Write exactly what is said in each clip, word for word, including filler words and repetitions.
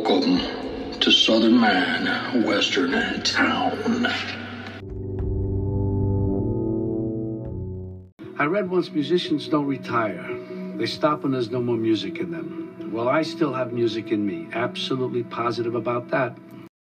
Welcome to Southern Man, Western Town. I read once musicians don't retire. They stop when there's no more music in them. Well, I still have music in me. Absolutely positive about that.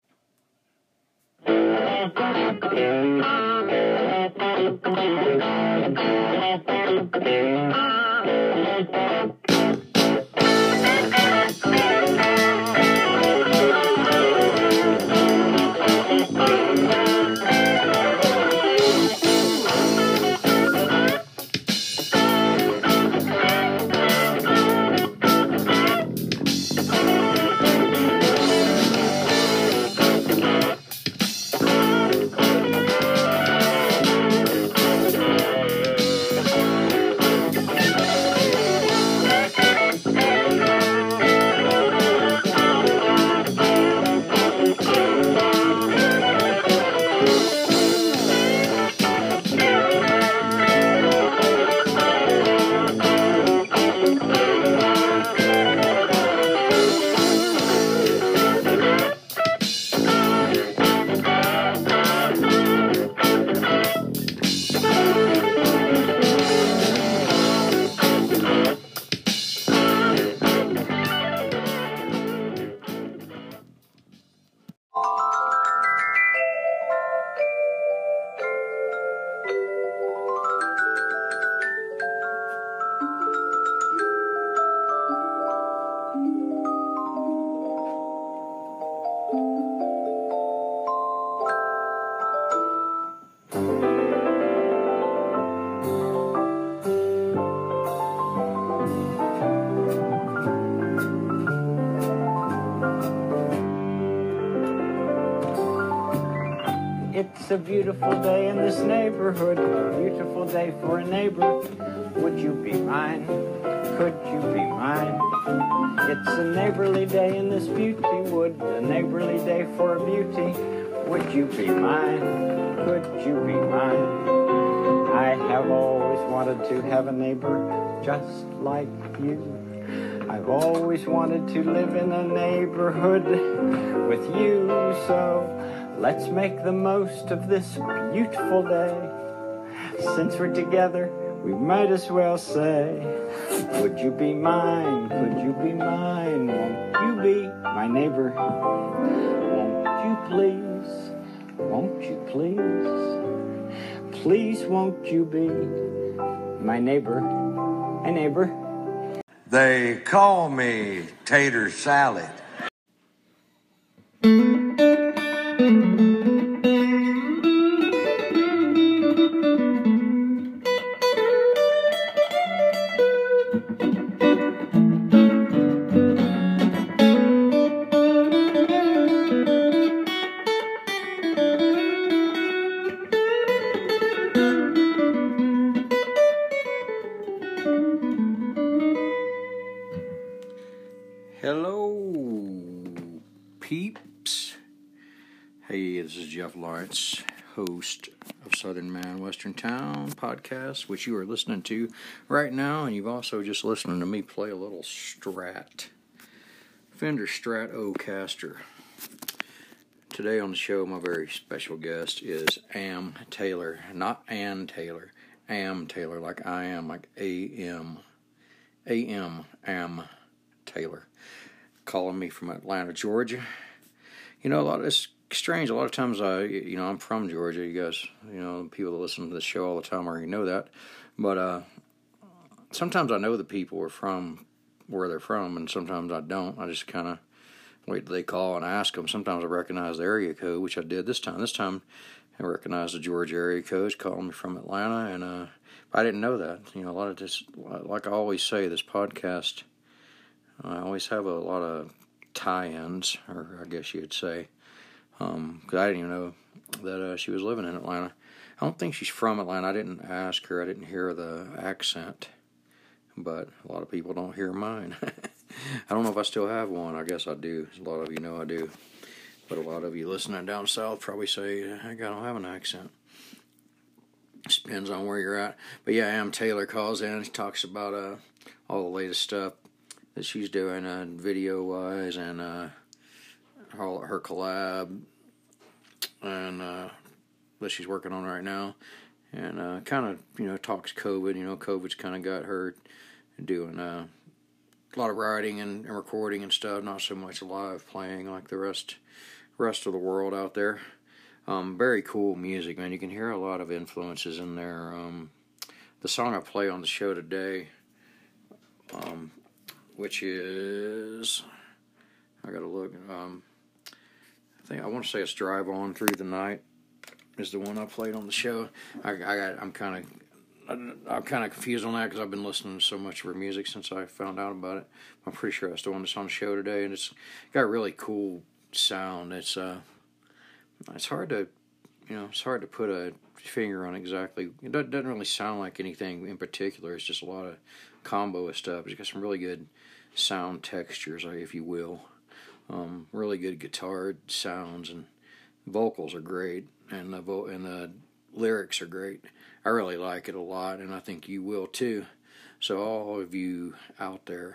It's a beautiful day in this neighborhood, a beautiful day for a neighbor. Would you be mine? Could you be mine? It's a neighborly day in this beauty wood, a neighborly day for a beauty. Would you be mine? Could you be mine? I have always wanted to have a neighbor just like you. I've always wanted to live in a neighborhood with you, so let's make the most of this beautiful day. Since we're together, we might as well say, would you be mine? Could you be mine? Won't you be my neighbor? Won't you please? Won't you please? Please won't you be my neighbor? Hey neighbor. They call me Tater Salad. Hello, peeps. Hey, this is Jeff Lawrence, host of Southern Man, Western Town podcast, which you are listening to right now, and you've also just listened to me play a little Strat, Fender Strat Ocaster. Today on the show, my very special guest is Am Taylor, not Ann Taylor, Am Taylor, like I am, like A M, A M, Am Taylor. Calling me from Atlanta, Georgia. You know, a lot of it's strange. A lot of times, I, you know, I'm from Georgia. You guys, you know, people that listen to this show all the time already know that. But uh, sometimes I know the people are from where they're from, and sometimes I don't. I just kind of wait till they call and ask them. Sometimes I recognize the area code, which I did this time. This time, I recognized the Georgia area code, calling me from Atlanta, and uh, I didn't know that. You know, a lot of this, like I always say, this podcast, I always have a lot of tie-ins, or I guess you'd say, because um, I didn't even know that uh, she was living in Atlanta. I don't think she's from Atlanta. I didn't ask her. I didn't hear the accent, but a lot of people don't hear mine. I don't know if I still have one. I guess I do. A lot of you know I do. But a lot of you listening down south probably say, I don't have an accent. Just depends on where you're at. But yeah, Am Taylor calls in. He talks about uh, all the latest stuff that she's doing uh, video-wise, and uh, her, her collab, and uh, that she's working on right now, and uh, kind of, you know, talks COVID. You know, COVID's kind of got her doing uh, a lot of writing and, and recording and stuff, not so much live playing like the rest rest of the world out there. Um, very cool music, man. You can hear a lot of influences in there. Um, the song I play on the show today, um, which is, I gotta look, um, I think I want to say it's "Drive On Through the Night" is the one I played on the show. I, I got, I'm kind of, I'm kind of confused on that because I've been listening to so much of her music since I found out about it. I'm pretty sure that's the one that's on the show today, and it's got a really cool sound. It's uh, it's hard to, you know, it's hard to put a finger on exactly. It doesn't really sound like anything in particular. It's just a lot of combo of stuff. It's got some really good sound textures, if you will. Um, really good guitar sounds, and vocals are great, and the vo- and the lyrics are great. I really like it a lot, and I think you will too. So all of you out there,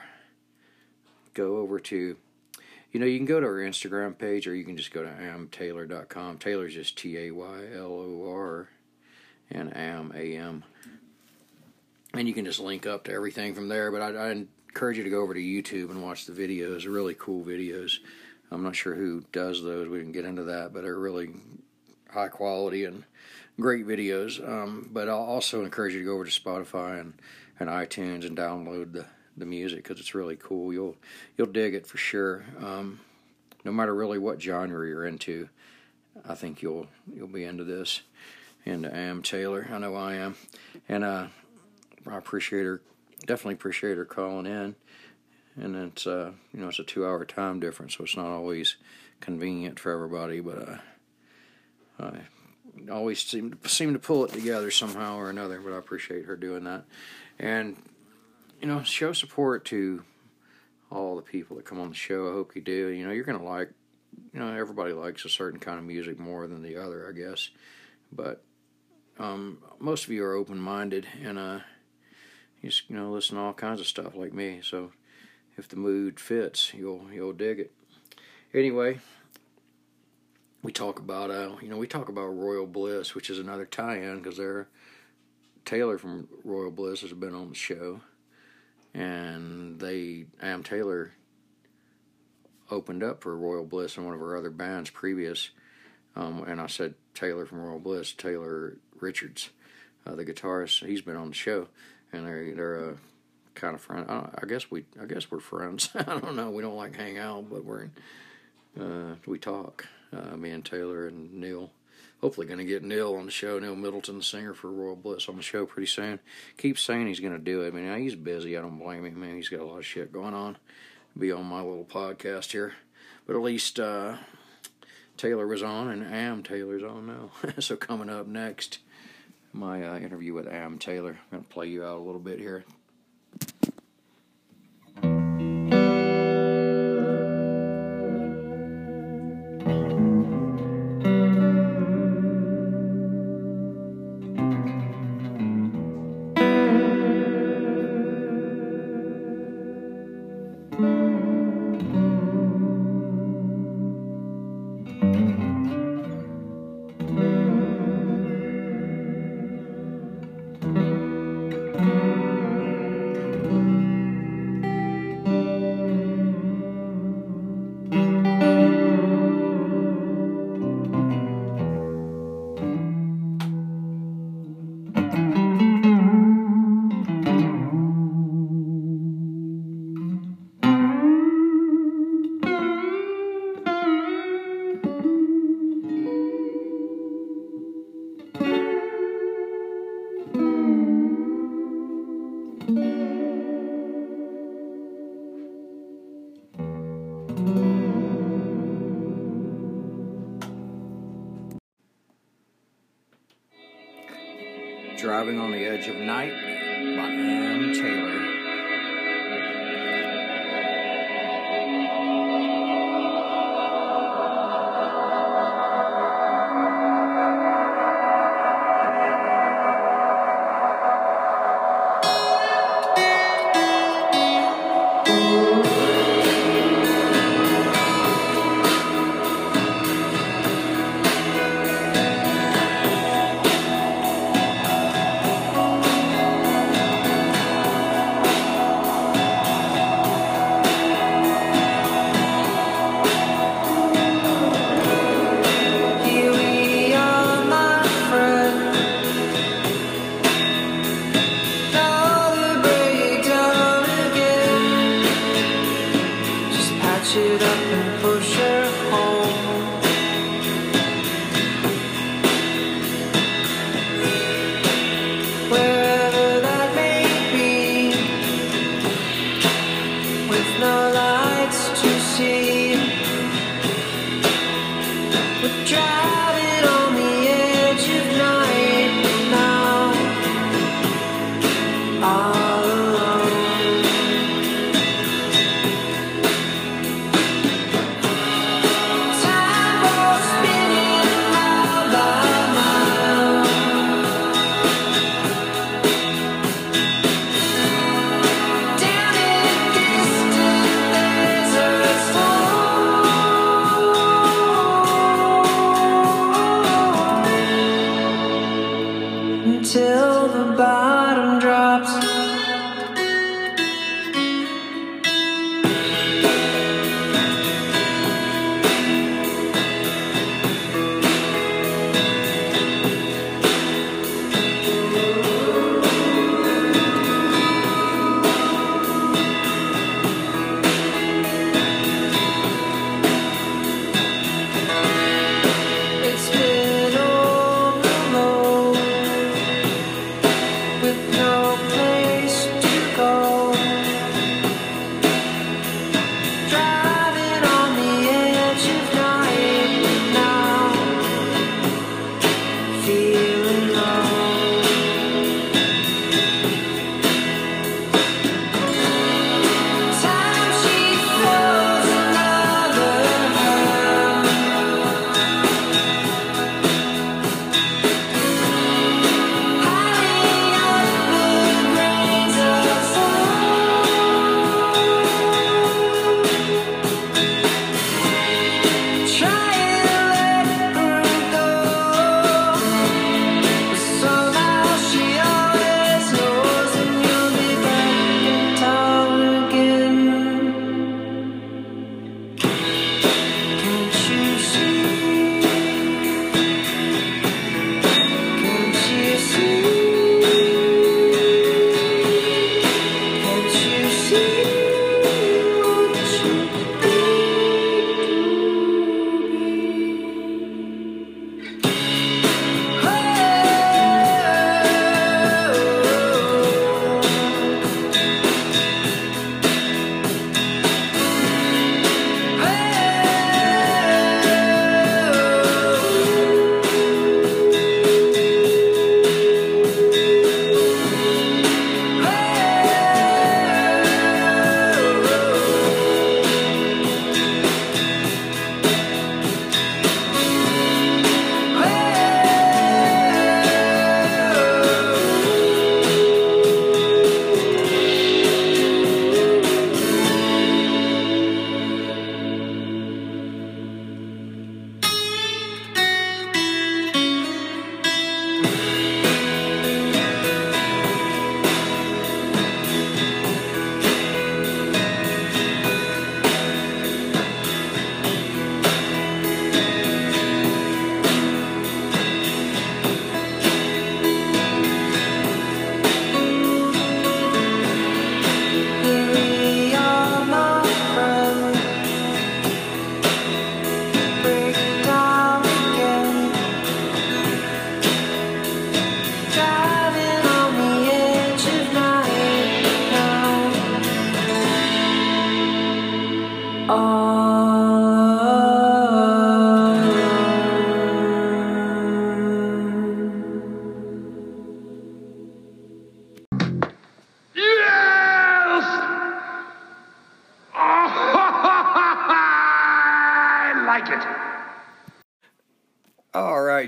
go over to, you know, you can go to our Instagram page, or you can just go to am taylor dot com. Taylor's just T A Y L O R, and am, A M. And you can just link up to everything from there, but I, I encourage you to go over to YouTube and watch the videos. They're really cool videos. I'm not sure who does those. We didn't get into that, but they're really high quality and great videos. Um, but I'll also encourage you to go over to Spotify and, and iTunes and download the, the music, because it's really cool. You'll you'll dig it for sure. Um, no matter really what genre you're into, I think you'll you'll be into this. Into Am Taylor. I know I am. And uh, I appreciate her. Definitely appreciate her calling in. And it's uh, you know, it's a two-hour time difference, so it's not always convenient for everybody. But uh, I always seem to, seem to pull it together somehow or another. But I appreciate her doing that. And you know, show support to all the people that come on the show. I hope you do. You know, you're gonna like. You know, everybody likes a certain kind of music more than the other, I guess. But um, most of you are open-minded, and uh, you just, you know, listen to all kinds of stuff like me. So if the mood fits, you'll you'll dig it. Anyway, we talk about uh, you know, we talk about Royal Bliss, which is another tie-in, because they're Taylor from Royal Bliss has been on the show, and they Am Taylor opened up for Royal Bliss in one of her other bands previous. Um, and I said Taylor from Royal Bliss, Taylor Richards, uh, the guitarist. He's been on the show, and they're they're uh, kind of friend. I, I guess we I guess we're friends. I don't know. We don't like hang out, but we're uh, we talk. Uh, me and Taylor and Neil. Hopefully, going to get Neil on the show. Neil Middleton, the singer for Royal Bliss, on the show pretty soon. Keeps saying he's going to do it. I mean, he's busy. I don't blame him. Man, he's got a lot of shit going on. Be on my little podcast here, but at least. Uh, Taylor was on, and Am Taylor's on now. So coming up next, my uh, interview with Am Taylor. I'm going to play you out a little bit here. Driving on the Edge of Night by Am Taylor.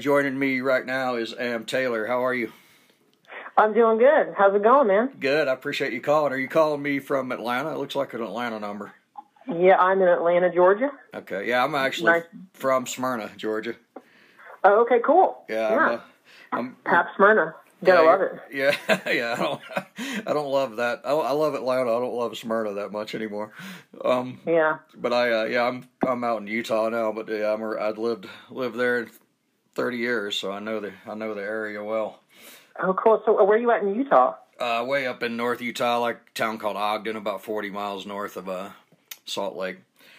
joining me right now is Am Taylor. How are you? I'm doing good. How's it going, man? Good. I appreciate you calling. Are you calling me from Atlanta? It looks like an Atlanta number. Yeah, I'm in Atlanta, Georgia. Okay. Yeah, I'm actually Nice. from Smyrna, Georgia. Oh, okay, cool. Yeah. Yeah. I'm, uh, I'm, Pap Smyrna. Gotta yeah, love it. Yeah, yeah. I don't, I don't love that. I, I love Atlanta. I don't love Smyrna that much anymore. Um, Yeah. but I, uh, yeah, I'm, I'm out in Utah now. But yeah, I'm, I'd lived, lived there in thirty years, so I know the, I know the area well. Oh, cool. So, uh, where are you at in Utah? Uh, way up in North Utah, like a town called Ogden, about forty miles north of uh, Salt Lake.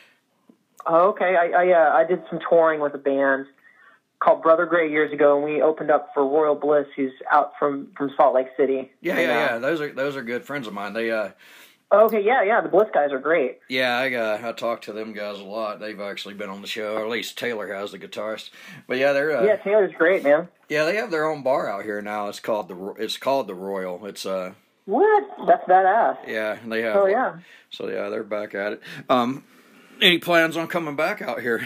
Oh, okay. I I, uh, I did some touring with a band called Brother Gray years ago, and we opened up for Royal Bliss, who's out from, from Salt Lake City. Yeah, and, yeah, uh, yeah. Those are those are good friends of mine. They, uh, Okay, yeah, yeah. The Bliss guys are great. yeah, I uh, I talk to them guys a lot. They've actually been on the show, or at least Taylor has, the guitarist. But yeah, they're uh, Yeah, Taylor's great, man. yeah, they have their own bar out here now. It's called the Ro- it's called the Royal. It's uh What? That's badass. yeah, and they have Oh, yeah. So yeah, they're back at it. Um, any plans on coming back out here?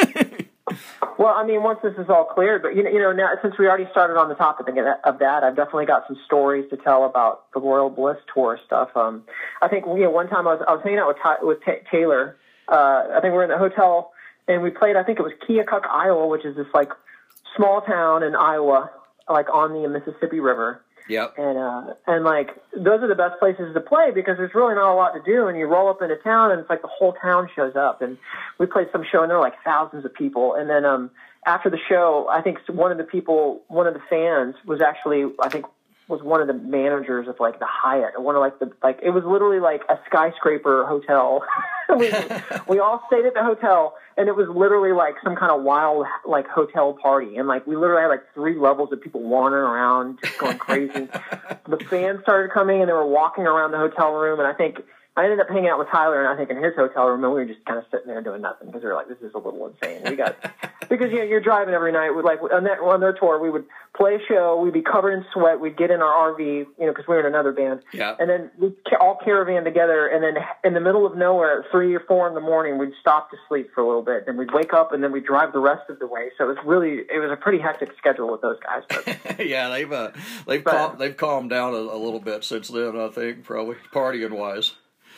Well, I mean, once this is all cleared, but you know, you know, now since we already started on the topic of that, I've definitely got some stories to tell about the Royal Bliss tour stuff. Um, I think you know, one time I was I was hanging out with Ty, with T- Taylor. Uh, I think we were in a hotel and we played. I think it was Keokuk, Iowa, which is this like small town in Iowa, like on the Mississippi River. Yep. And uh, and like those are the best places to play because there's really not a lot to do, and you roll up into town, and it's like the whole town shows up. And we played some show, and there were like thousands of people. And then um, after the show, I think one of the people, one of the fans, was actually I think was one of the managers of like the Hyatt, or one of like the like it was literally like a skyscraper hotel. we we all stayed at the hotel. And it was literally like some kind of wild, like, hotel party. And, like, we literally had, like, three levels of people wandering around, just going crazy. The fans started coming, and they were walking around the hotel room. And I think I ended up hanging out with Tyler, and I think in his hotel room, and we were just kind of sitting there doing nothing because we were like, this is a little insane. We got because, you know, you're driving every night. With, like, on, that, on their tour, we would play a show. We'd be covered in sweat. We'd get in our R V, you know, because we were in another band. Yeah. And then we'd all caravan together, and then in the middle of nowhere at three or four in the morning, we'd stop to sleep for a little bit. And we'd wake up, and then we'd drive the rest of the way. So it was really, it was a pretty hectic schedule with those guys. But yeah, they've uh, they've But- calmed, they've calmed down a, a little bit since then. I think probably partying wise.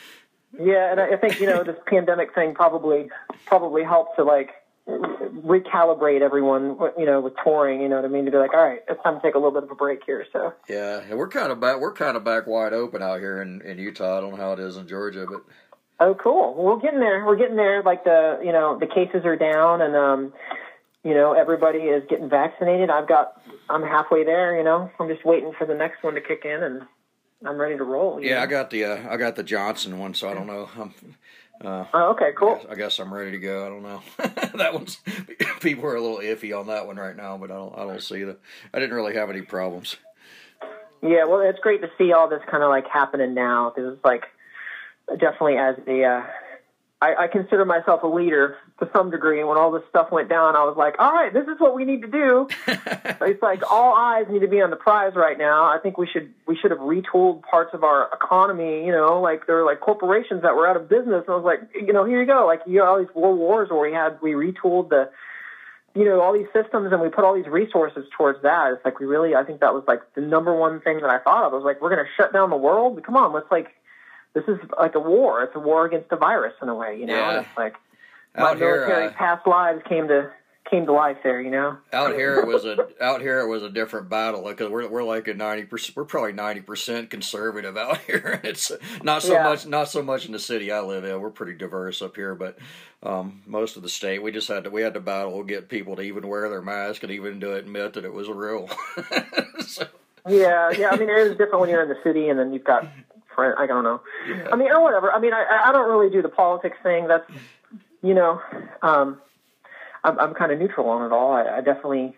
Yeah, and I I think, you know, this pandemic thing probably probably helped to, like, recalibrate everyone, you know, with touring, you know what I mean, to be like, all right, it's time to take a little bit of a break here, so. Yeah, and we're kind of back. We're kind of back wide open out here in, in Utah. I don't know how it is in Georgia, but Oh, cool. Well, we're getting there. We're getting there. Like, the, you know, the cases are down, and, um, you know, everybody is getting vaccinated. I've got, I'm halfway there, you know. I'm just waiting for the next one to kick in, and I'm ready to roll. you yeah, know? I got the uh, I got the Johnson one, so I don't know. I'm, uh, Oh, okay, cool. I guess, I guess I'm ready to go. I don't know. That one's people are a little iffy on that one right now, but I don't I don't see the. I didn't really have any problems. Yeah, well, it's great to see all this kind of, like, happening now, because it's, like, definitely as the, uh, I, I consider myself a leader to some degree, and when all this stuff went down, I was like, all right, this is what we need to do. It's like all eyes need to be on the prize right now. I think we should we should have retooled parts of our economy, you know, like there were like corporations that were out of business, and I was like, you know, here you go, like, you know, all these world wars where we had, we retooled the, you know, all these systems, and we put all these resources towards that. It's like we really, I think that was like the number one thing that I thought of. I was like, we're going to shut down the world? Come on, let's like, this is like a war. It's a war against a virus in a way, you know? Yeah. And it's like my Out here, military uh, past lives came to came to life there, you know? Out here it was a out here it was a different battle because we're we're like a ninety percent we're probably ninety percent conservative out here. It's not so Yeah. much not so much in the city I live in. We're pretty diverse up here, but um, most of the state we just had to we had to battle get people to even wear their mask and even to admit that it was real. So, Yeah, yeah. I mean, it is different when you're in the city, and then you've got friends. I don't know. yeah. I mean, or whatever. I mean, I, I don't really do the politics thing. That's, you know, um, I'm, I'm kind of neutral on it all. I, I definitely,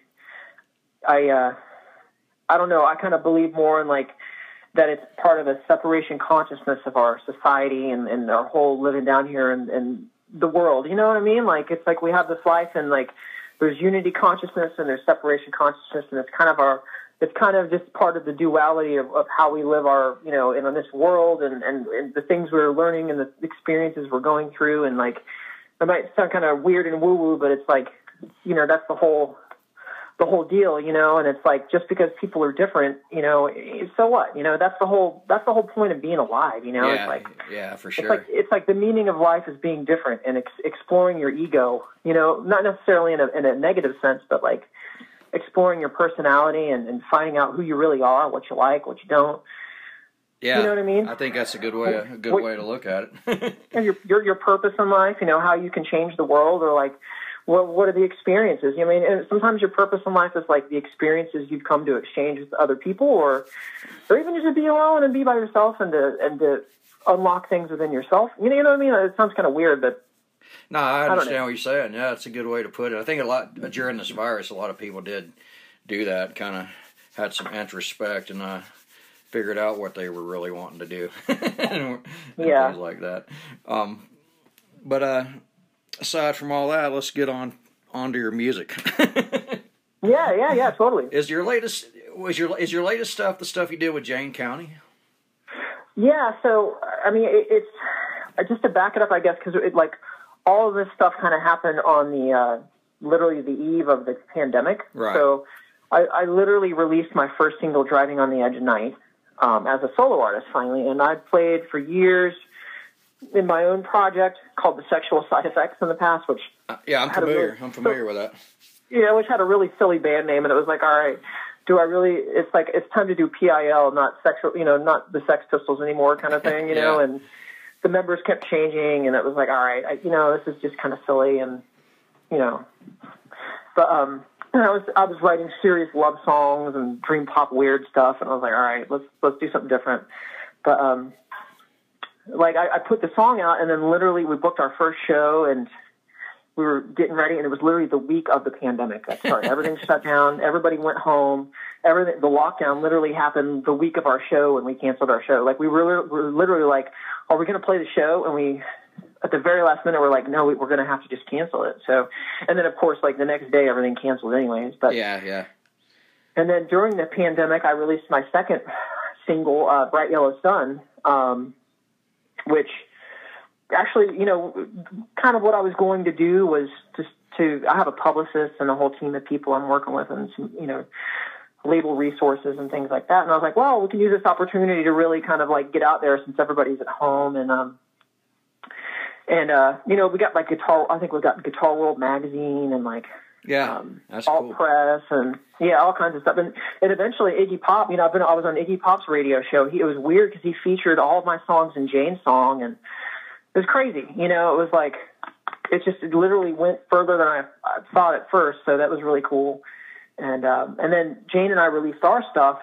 I, uh, I don't know. I kind of believe more in like that it's part of a separation consciousness of our society and, and our whole living down here and, and the world. You know what I mean? Like, it's like we have this life and like there's unity consciousness and there's separation consciousness, and it's kind of our, it's kind of just part of the duality of, of how we live our, you know, in this world and, and, and the things we're learning and the experiences we're going through. And like, it might sound kind of weird and woo-woo, but it's like, you know, that's the whole, the whole deal, you know, and it's like, just because people are different, you know, so what, you know, that's the whole, that's the whole point of being alive, you know, Yeah, it's like, yeah, for sure. it's like, it's like the meaning of life is being different and ex- exploring your ego, you know, not necessarily in a, in a negative sense, but like exploring your personality and, and finding out who you really are, what you like, what you don't. Yeah, you know what I mean? I think that's a good way, a good What- way to look at it. And your, your your purpose in life, you know, how you can change the world, or like, what what are the experiences? I mean, and sometimes your purpose in life is like the experiences you've come to exchange with other people, or or even just to be alone and be by yourself and to and to unlock things within yourself. You know, you know what I mean? It sounds kind of weird, but No, I don't understand know. what you're saying. Yeah, it's a good way to put it. I think a lot during this virus, a lot of people did do that, kind of had some introspect and uh, figured out what they were really wanting to do. and Yeah. Things like that. Um, but uh, aside from all that, let's get on onto your music. yeah, yeah, yeah, totally. Is your latest was your is your latest stuff the stuff you did with Jane County? Yeah, so I mean, it, it's just to back it up, I guess, because it like all of this stuff kind of happened on the uh, literally the eve of the pandemic. Right. So I, I literally released my first single, "Driving on the Edge of Night," um, as a solo artist finally, and I'd played for years in my own project called The Sexual Side Effects in the past, which Uh, yeah, I'm had a familiar. really- I'm familiar with that. yeah, which had a really silly band name, and it was like, all right, do I really? It's like it's time to do P I L, not sexual, you know, not the Sex Pistols anymore, kind of thing, you know. Yeah. And the members kept changing, and it was like, all right, I, you know, this is just kind of silly, and you know, but um, I was I was writing serious love songs and dream pop weird stuff, and I was like, all right, let's let's do something different. But um, like I, I put the song out, and then literally we booked our first show, and we were getting ready, and it was literally the week of the pandemic that started. Everything shut down. Everybody went home. Everything, the lockdown literally happened the week of our show, and we canceled our show. Like we were, we were literally like, "Are we going to play the show?" And we, at the very last minute, we're like, "No, we, we're going to have to just cancel it." So, and then of course, like the next day, everything canceled anyways. But Yeah, yeah. and then during the pandemic, I released my second single, uh, "Bright Yellow Sun," um, which. Actually, you know, kind of what I was going to do was just to, I have a publicist and a whole team of people I'm working with and some, you know, label resources and things like that. And I was like, well, we can use this opportunity to really kind of like get out there since everybody's at home. And, um, and, uh, you know, we got like Guitar, I think we got Guitar World magazine and like, Yeah, um, that's Alt cool. Press and yeah, all kinds of stuff. And, and eventually Iggy Pop, you know, I've been, I was on Iggy Pop's radio show. He, it was weird because he featured all of my songs in Jane's song, and it was crazy. You know, it was like, it just it literally went further than I, I thought at first. So that was really cool. And, um, and then Jane and I released our stuff,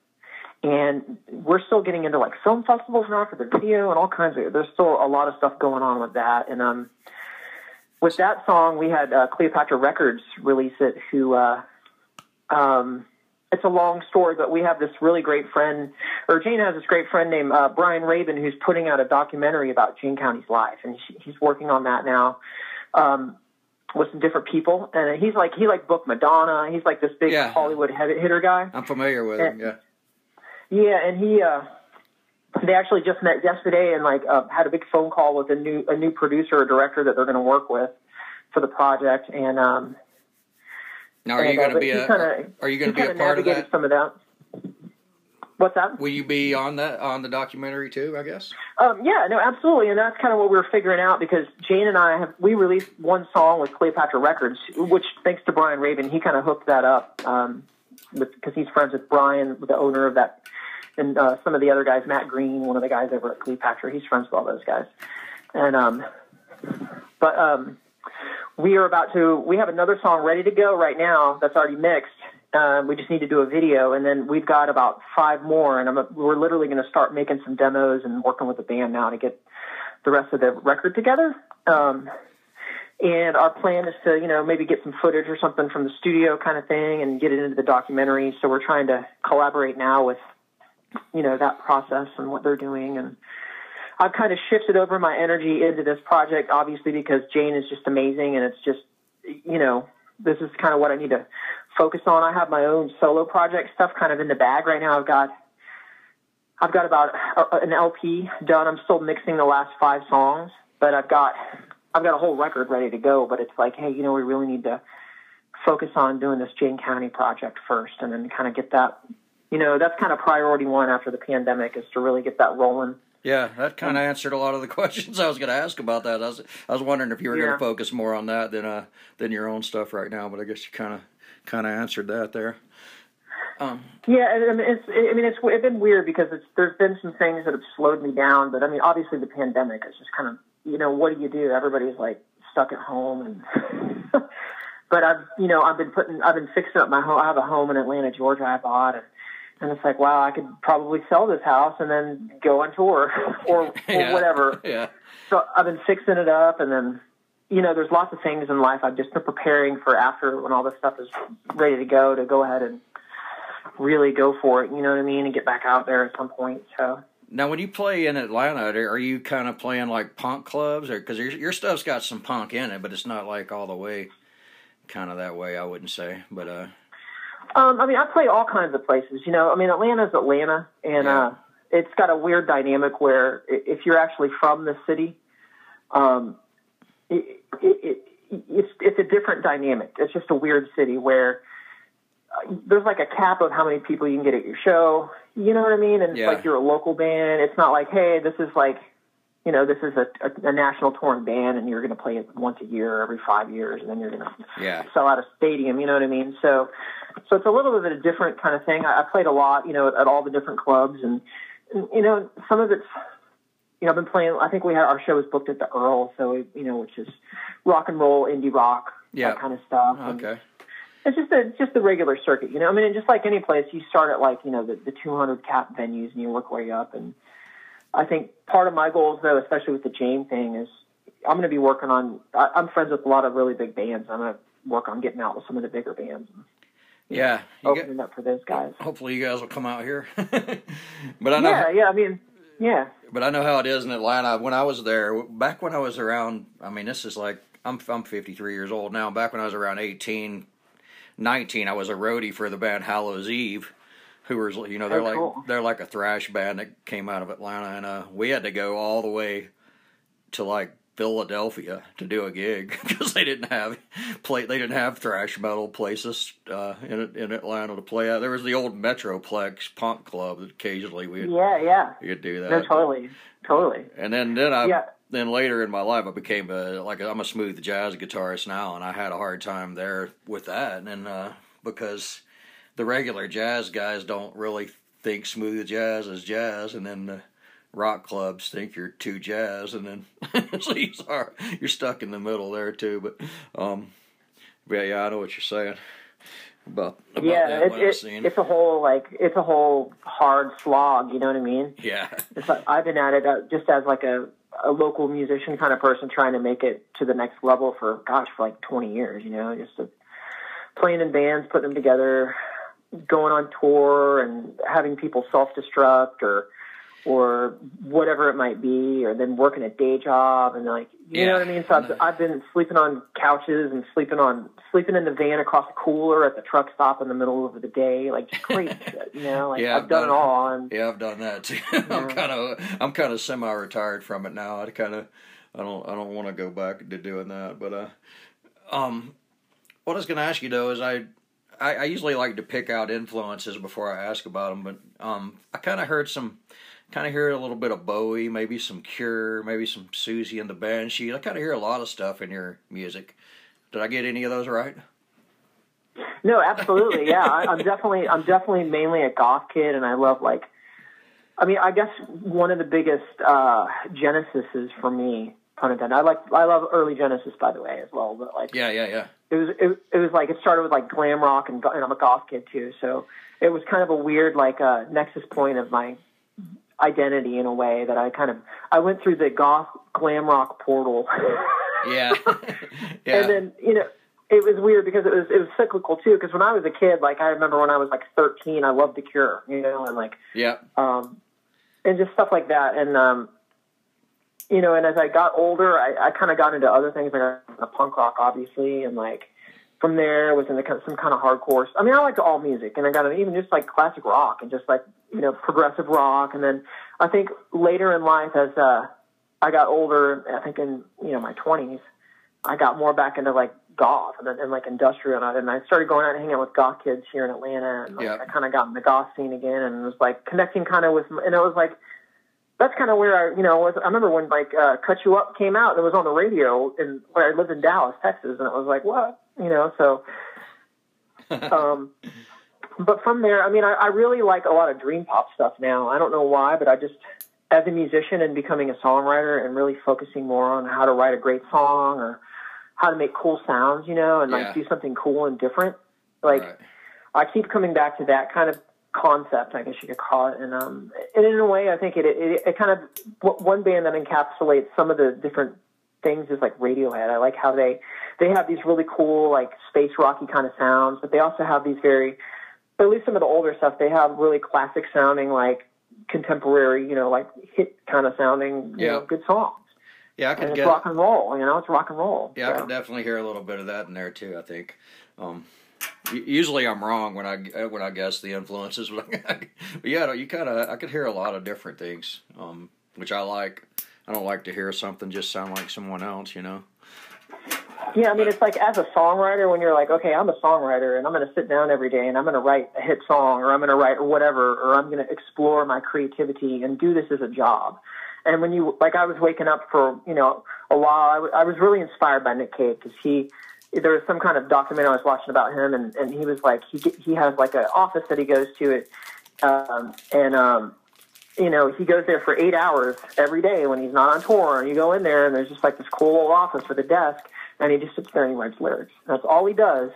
and we're still getting into like film festivals now for the video and all kinds of, there's still a lot of stuff going on with that. And, um, with that song, we had uh, Cleopatra Records release it, who, uh, um, it's a long story, but we have this really great friend, or Jane has this great friend named uh, Brian Rabin, who's putting out a documentary about Jane County's life, and she, he's working on that now um, with some different people. And he's like, he like booked Madonna. He's like this big Yeah. Hollywood heavy hitter guy. I'm familiar with him. Yeah. Yeah, and he, uh, they actually just met yesterday and like uh, had a big phone call with a new a new producer or director that they're going to work with for the project. And um, Now, are you and, going uh, to but be he a kinda- are you going he to be a kinda part of navigated that? some of that. What's that? Will you be on that on the documentary too? I guess. Um, yeah, no, absolutely, and that's kind of what we were figuring out because Jane and I have we released one song with Cleopatra Records, which thanks to Brian Rabin, he kind of hooked that up um, because he's friends with Brian, the owner of that, and uh, some of the other guys, Matt Green, one of the guys over at Cleopatra, he's friends with all those guys, and um, but um, we are about to we have another song ready to go right now that's already mixed. Uh, we just need to do a video, and then we've got about five more, and I'm a, we're literally going to start making some demos and working with the band now to get the rest of the record together. Um, and our plan is to, you know, maybe get some footage or something from the studio kind of thing and get it into the documentary. So we're trying to collaborate now with, you know, that process and what they're doing. And I've kind of shifted over my energy into this project, obviously, because Jane is just amazing, and it's just, you know, this is kind of what I need to focus on. I have my own solo project stuff kind of in the bag right now. I've got, I've got about a, an L P done. I'm still mixing the last five songs, but I've got, I've got a whole record ready to go. But it's like, hey, you know, we really need to focus on doing this Jane County project first, and then kind of get that, you know, that's kind of priority one after the pandemic, is to really get that rolling. Yeah, that kind of answered a lot of the questions I was going to ask about that. I was I was wondering if you were yeah. going to focus more on that than uh than your own stuff right now, but I guess you kind of kind of answered that there. Um, yeah, I mean, it's I mean it's it's been weird because it's there's been some things that have slowed me down, but I mean obviously the pandemic is just kind of, you know, what do you do? Everybody's like stuck at home, and but I've you know I've been putting I've been fixing up my home. I have a home in Atlanta, Georgia. I bought and. And it's like, wow, I could probably sell this house and then go on tour or, or yeah. whatever. Yeah. So I've been fixing it up, and then, you know, there's lots of things in life I've just been preparing for after when all this stuff is ready to go, to go ahead and really go for it, you know what I mean, and get back out there at some point. So now, when you play in Atlanta, are you kind of playing like punk clubs, or because your your stuff's got some punk in it, but it's not like all the way kind of that way, I wouldn't say, but uh. Um, I mean, I play all kinds of places. You know, I mean, Atlanta's Atlanta, and yeah. uh, it's got a weird dynamic where if you're actually from the city, um, it, it, it, it's it's a different dynamic. It's just a weird city where uh, there's like a cap of how many people you can get at your show. You know what I mean? And it's yeah. like you're a local band. It's not like, hey, this is like, you know, this is a, a, a national touring band, and you're going to play it once a year, every five years, and then you're going to yeah. sell out a stadium. You know what I mean? So. So it's a little bit of a different kind of thing. I, I played a lot, you know, at, at all the different clubs, and, and you know, some of it's, you know, I've been playing. I think we had our show was booked at the Earl, so it, you know, which is rock and roll, indie rock, yeah. that kind of stuff. Okay. And it's just a just the regular circuit, you know. I mean, just like any place, you start at like you know the, the two hundred cap venues, and you work way up. And I think part of my goals, though, especially with the Jane thing, is I'm going to be working on. I, I'm friends with a lot of really big bands. I'm going to work on getting out with some of the bigger bands. Yeah, opening get, up for those guys. Hopefully, you guys will come out here. But I know, yeah, yeah. I mean, yeah. But I know how it is in Atlanta. When I was there, back when I was around, I mean, this is like I'm I'm fifty-three years old now. Back when I was around eighteen, nineteen, I was a roadie for the band Hallows Eve, who was, you know, they're oh, like cool. they're like a thrash band that came out of Atlanta, and uh, we had to go all the way to like Philadelphia to do a gig because they didn't have play they didn't have thrash metal places uh, in in Atlanta to play at. There was the old Metroplex punk club that occasionally we yeah yeah you could do that. No, totally, totally. And then then I yeah. then later in my life I became a like I'm a smooth jazz guitarist now, and I had a hard time there with that, and uh, because the regular jazz guys don't really think smooth jazz is jazz, and then the rock clubs think you're too jazz, and then so you are, you're stuck in the middle there too. But um, but yeah, I know what you're saying about, about yeah, that it, it, scene. It's a whole like it's a whole hard slog. You know what I mean? Yeah. It's like, I've been at it uh, just as like a a local musician kind of person trying to make it to the next level for gosh for like twenty years. You know, just to, playing in bands, putting them together, going on tour, and having people self-destruct or. or whatever it might be, or then working a day job, and like, you yeah. know what I mean? So I've, I've been sleeping on couches and sleeping on, sleeping in the van across the cooler at the truck stop in the middle of the day, like just crazy shit, you know? Like yeah, I've, I've done, done it all. And, yeah, I've done that too. Yeah. I'm kind of, I'm kind of semi-retired from it now. I kind of, I don't, I don't want to go back to doing that. But, uh, um, what I was going to ask you though is I, I, I usually like to pick out influences before I ask about them, but, um, I kind of heard some, kind of hear a little bit of Bowie, maybe some Cure, maybe some Susie and the Banshees. I kind of hear a lot of stuff in your music. Did I get any of those right? No, absolutely. Yeah, I, I'm definitely, I'm definitely mainly a goth kid, and I love like, I mean, I guess one of the biggest uh, Genesises for me, pun intended. I like, I love early Genesis, by the way, as well. But like, yeah, yeah, yeah. It was, it, it was like it started with like glam rock, and, and I'm a goth kid too, so it was kind of a weird like uh, nexus point of my identity in a way that I kind of I went through the goth glam rock portal. yeah. yeah. And then, you know, it was weird because it was it was cyclical too, because when I was a kid, like I remember when I was like thirteen, I loved The Cure, you know, and like yeah. Um and just stuff like that. And um you know, and as I got older, I, I kind of got into other things like uh, punk rock, obviously, and like from there was into some kind of hardcore. I mean, I liked all music, and I got into even just like classic rock and just like, you know, progressive rock. And then I think later in life, as uh, I got older, I think in, you know, my twenties, I got more back into like goth and, and like industrial, and I, and I started going out and hanging out with goth kids here in Atlanta, and like, Yep. I kind of got in the goth scene again, and was like connecting kind of with, and it was like, that's kind of where I, you know, was, I remember when like uh, Cut You Up came out and it was on the radio, and where I lived in Dallas, Texas, and it was like, what, you know, so, um, but from there, I mean, I, I really like a lot of dream pop stuff now. I don't know why, but I just, as a musician and becoming a songwriter and really focusing more on how to write a great song or how to make cool sounds, you know, and like Yeah. do something cool and different. Like Right. I keep coming back to that kind of concept, I guess you could call it. And, um, and in a way, I think it, it, it kind of, one band that encapsulates some of the different things is like Radiohead. I like how they, they have these really cool, like space rocky kind of sounds, but they also have these very, at least some of the older stuff, they have really classic sounding, like contemporary, you know, like hit kind of sounding, you Yeah. know, good songs. Yeah, I And could it's get. rock and roll, you know, it's rock and roll. Yeah, I so. can definitely hear a little bit of that in there too. I think. Um, u- usually, I'm wrong when I when I guess the influences, but, but yeah, you kind of I could hear a lot of different things, um, which I like. I don't like to hear something just sound like someone else, you know. Yeah, I mean, it's like as a songwriter, when you're like, okay, I'm a songwriter, and I'm going to sit down every day, and I'm going to write a hit song, or I'm going to write whatever, or I'm going to explore my creativity and do this as a job. And when you, like, I was waking up for, you know, a while, I, w- I was really inspired by Nick Cave, because he, there was some kind of documentary I was watching about him, and, and he was like, he he has like an office that he goes to, it, um, and, um, you know, he goes there for eight hours every day when he's not on tour, and you go in there, and there's just like this cool old office with a desk, and he just sits there and he writes lyrics. That's all he does.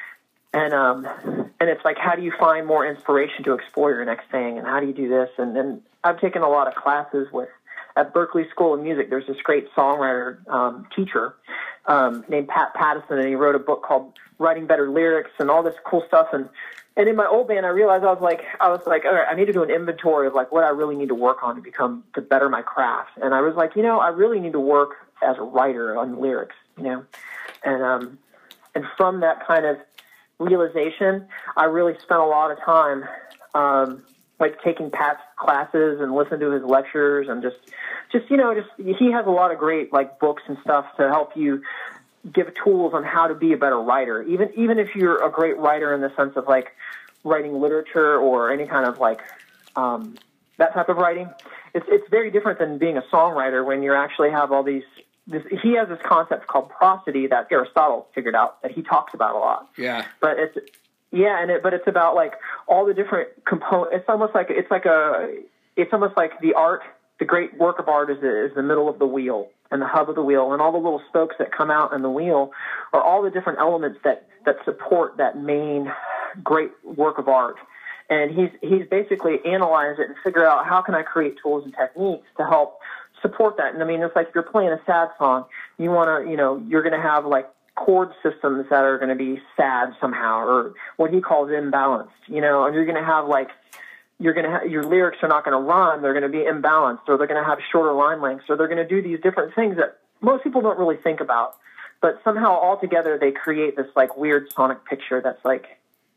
And um, and it's like, how do you find more inspiration to explore your next thing, and how do you do this? And then I've taken a lot of classes with, at Berklee School of Music, there's this great songwriter um, teacher um, named Pat Pattison, and he wrote a book called Writing Better Lyrics and all this cool stuff. And and in my old band, I realized I was like, I was like, all right, I need to do an inventory of like what I really need to work on to become, to better my craft. And I was like, you know, I really need to work as a writer on lyrics, you know, and um, and from that kind of realization, I really spent a lot of time, um, like taking Pat's classes and listening to his lectures, and just, just you know, just he has a lot of great like books and stuff to help you give tools on how to be a better writer. Even even if you're a great writer in the sense of like writing literature or any kind of like um, that type of writing, it's it's very different than being a songwriter when you actually have all these. This, he has this concept called prosody that Aristotle figured out, that he talks about a lot. Yeah. But it's yeah, and it but it's about like all the different components. It's almost like it's like a it's almost like the art. The great work of art is the, is the middle of the wheel and the hub of the wheel, and all the little spokes that come out in the wheel are all the different elements that, that support that main great work of art. And he's he's basically analyzed it and figured out how can I create tools and techniques to help support that. And I mean, it's like if you're playing a sad song, you want to, you know, you're going to have like chord systems that are going to be sad somehow, or what he calls imbalanced, you know, and you're going to have like, you're going to have, your lyrics are not going to rhyme, they're going to be imbalanced, or they're going to have shorter line lengths, or they're going to do these different things that most people don't really think about. But somehow all together they create this like weird sonic picture that's like,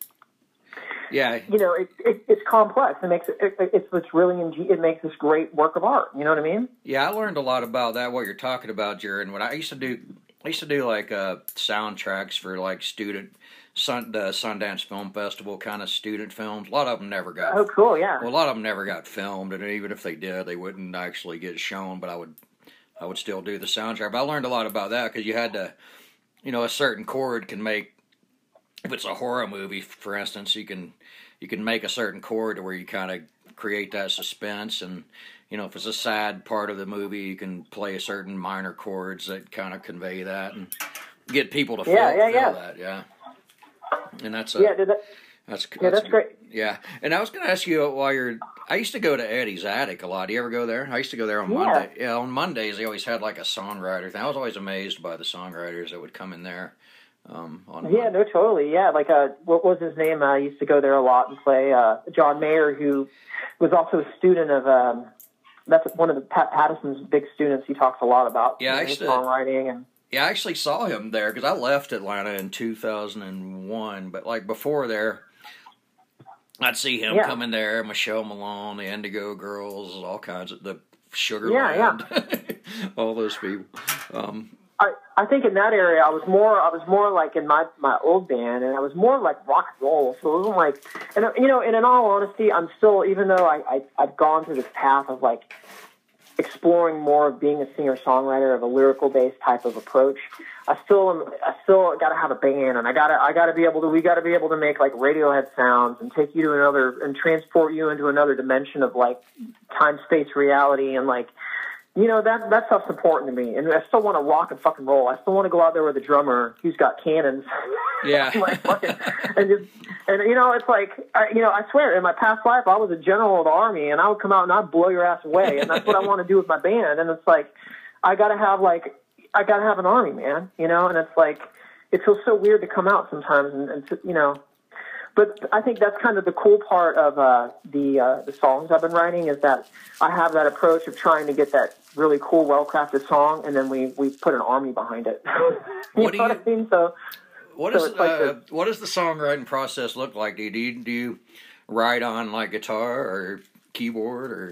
Yeah. you know, it, it, it's complex. It makes it, it it's it's really ing- it makes this great work of art. You know what I mean? Yeah, I learned a lot about that, what you're talking about, Jared. When I used to do, I used to do like uh, soundtracks for like student, sun, the Sundance Film Festival kind of student films. A lot of them never got. Oh, cool, yeah. Well, a lot of them never got filmed, and even if they did, they wouldn't actually get shown. But I would, I would still do the soundtrack. But I learned a lot about that because you had to, you know, a certain chord can make. If it's a horror movie, for instance, you can you can make a certain chord to where you kind of create that suspense, and you know, if it's a sad part of the movie, you can play a certain minor chords that kind of convey that and get people to feel, Yeah, yeah, feel yeah. that. Yeah, and that's a, Yeah, did that, that's, yeah, that's great. Yeah, and I was going to ask you while you're. I used to go to Eddie's Attic a lot. Do you ever go there? I used to go there on Yeah. Monday. Yeah, on Mondays they always had like a songwriter thing. I was always amazed by the songwriters that would come in there. Um, on Yeah, no, totally. Yeah, like uh, what was his name? I used to go there a lot and play. Uh, John Mayer, who was also a student of. Um, that's one of the Pat Patterson's big students. He talks a lot about Yeah, you know, I his used to- songwriting and. Yeah, I actually saw him there because I left Atlanta in two thousand one. But like before there, I'd see him Yeah. coming there, Michelle Malone, the Indigo Girls, all kinds of the Sugar Yeah, Land, all those people. Um, I, I think in that area, I was more, I was more like in my, my old band, and I was more like rock and roll. So it wasn't like, and you know, and in all honesty, I'm still, even though I, I I've gone through this path of like exploring more of being a singer-songwriter of a lyrical-based type of approach, I still am, I still got to have a band, and I got to, I got to be able to, we got to be able to make like Radiohead sounds and take you to another, and transport you into another dimension of like time, space, reality, and like, you know, that that stuff's important to me, and I still want to rock and fucking roll. I still want to go out there with a drummer who's got cannons, yeah, like fucking, and just, and you know, it's like, I, you know, I swear, in my past life, I was a general of the army, and I would come out and I'd blow your ass away, and that's what I want to do with my band. And it's like, I got to have like, I got to have an army, man, you know, and it's like, it feels so weird to come out sometimes, and, and to, you know. But I think that's kind of the cool part of uh, the uh, the songs I've been writing, is that I have that approach of trying to get that really cool, well-crafted song, and then we, we put an army behind it. you what know do what you, I mean? So, what, so is, like uh, the, what does the songwriting process look like? Do you, do you, do you write on like guitar or keyboard? or?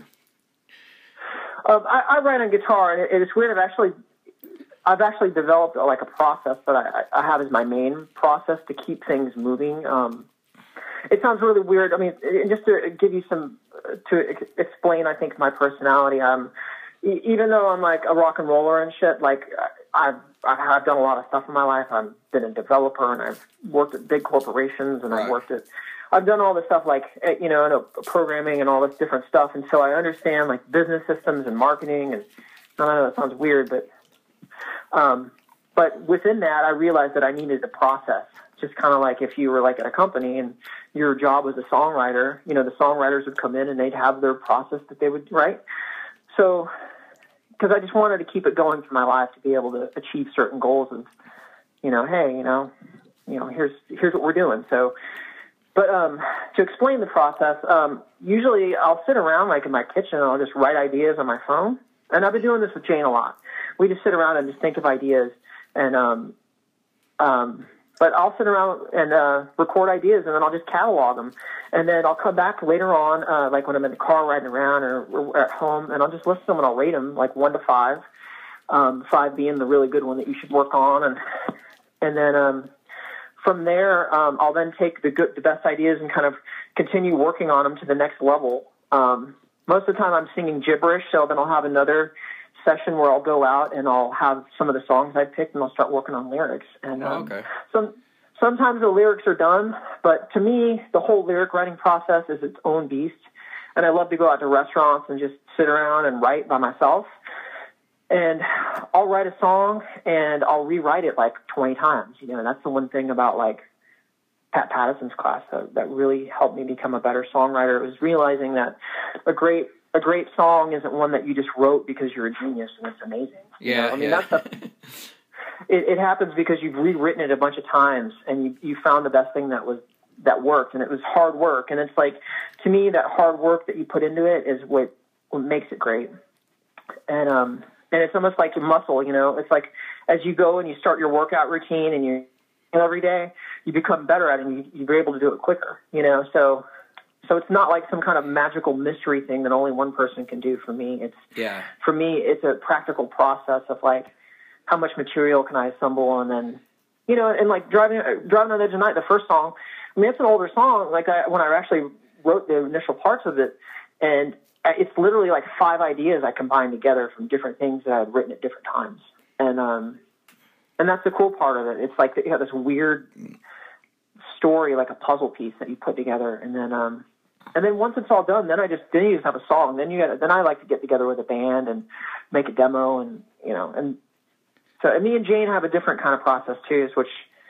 Um, I, I write on guitar, and it, it's weird. I've actually I've actually developed like a process that I, I have as my main process to keep things moving. Um, It sounds really weird. I mean, just to give you some, to explain, I think, my personality, um, even though I'm like a rock and roller and shit, like I've, I've done a lot of stuff in my life. I've been a developer, and I've worked at big corporations, and right. I've worked at, I've done all this stuff like, you know, in programming and all this different stuff. And so I understand like business systems and marketing, and I don't know, it sounds weird, but, um, but within that, I realized that I needed a process. Just kind of like if you were like at a company and your job was a songwriter, you know, the songwriters would come in and they'd have their process that they would write. So, because I just wanted to keep it going for my life, to be able to achieve certain goals of, you know, hey, you know, you know, here's here's what we're doing. So, but um, to explain the process, um, usually I'll sit around like in my kitchen and I'll just write ideas on my phone. And I've been doing this with Jane a lot. We just sit around and just think of ideas, and um, um. But I'll sit around and uh, record ideas, and then I'll just catalog them. And then I'll come back later on, uh, like when I'm in the car riding around or, or at home, and I'll just listen to them and I'll rate them like one to five, um, five being the really good one that you should work on. And and then um, from there, um, I'll then take the good, the best ideas and kind of continue working on them to the next level. Um, most of the time I'm singing gibberish, so then I'll have another session where I'll go out and I'll have some of the songs I picked, and I'll start working on lyrics. And um, oh, okay. some sometimes the lyrics are done, but to me, the whole lyric writing process is its own beast. And I love to go out to restaurants and just sit around and write by myself. And I'll write a song and I'll rewrite it like twenty times. You know, and that's the one thing about like Pat Patterson's class that, that really helped me become a better songwriter. It was realizing that a great A great song isn't one that you just wrote because you're a genius and it's amazing. Yeah, you know? I mean, yeah. that's a, it, it happens because you've rewritten it a bunch of times and you, you found the best thing that was that worked, and it was hard work. And it's like, to me, that hard work that you put into it is what, what makes it great. And um, and it's almost like your muscle. You know, it's like as you go and you start your workout routine and you every day, you become better at it, and you, you're able to do it quicker. You know, so. So it's not like some kind of magical mystery thing that only one person can do. For me, it's yeah. For me, it's a practical process of like, how much material can I assemble, and then, you know, and like driving driving on the edge of night, the first song. I mean, it's an older song. Like I, when I actually wrote the initial parts of it, and it's literally like five ideas I combined together from different things that I had written at different times, and um, and that's the cool part of it. It's like you have this weird story, like a puzzle piece that you put together, and then um. And then once it's all done, then I just then you just have a song. Then you got then I like to get together with a band and make a demo, and you know, and so and me and Jane have a different kind of process too, which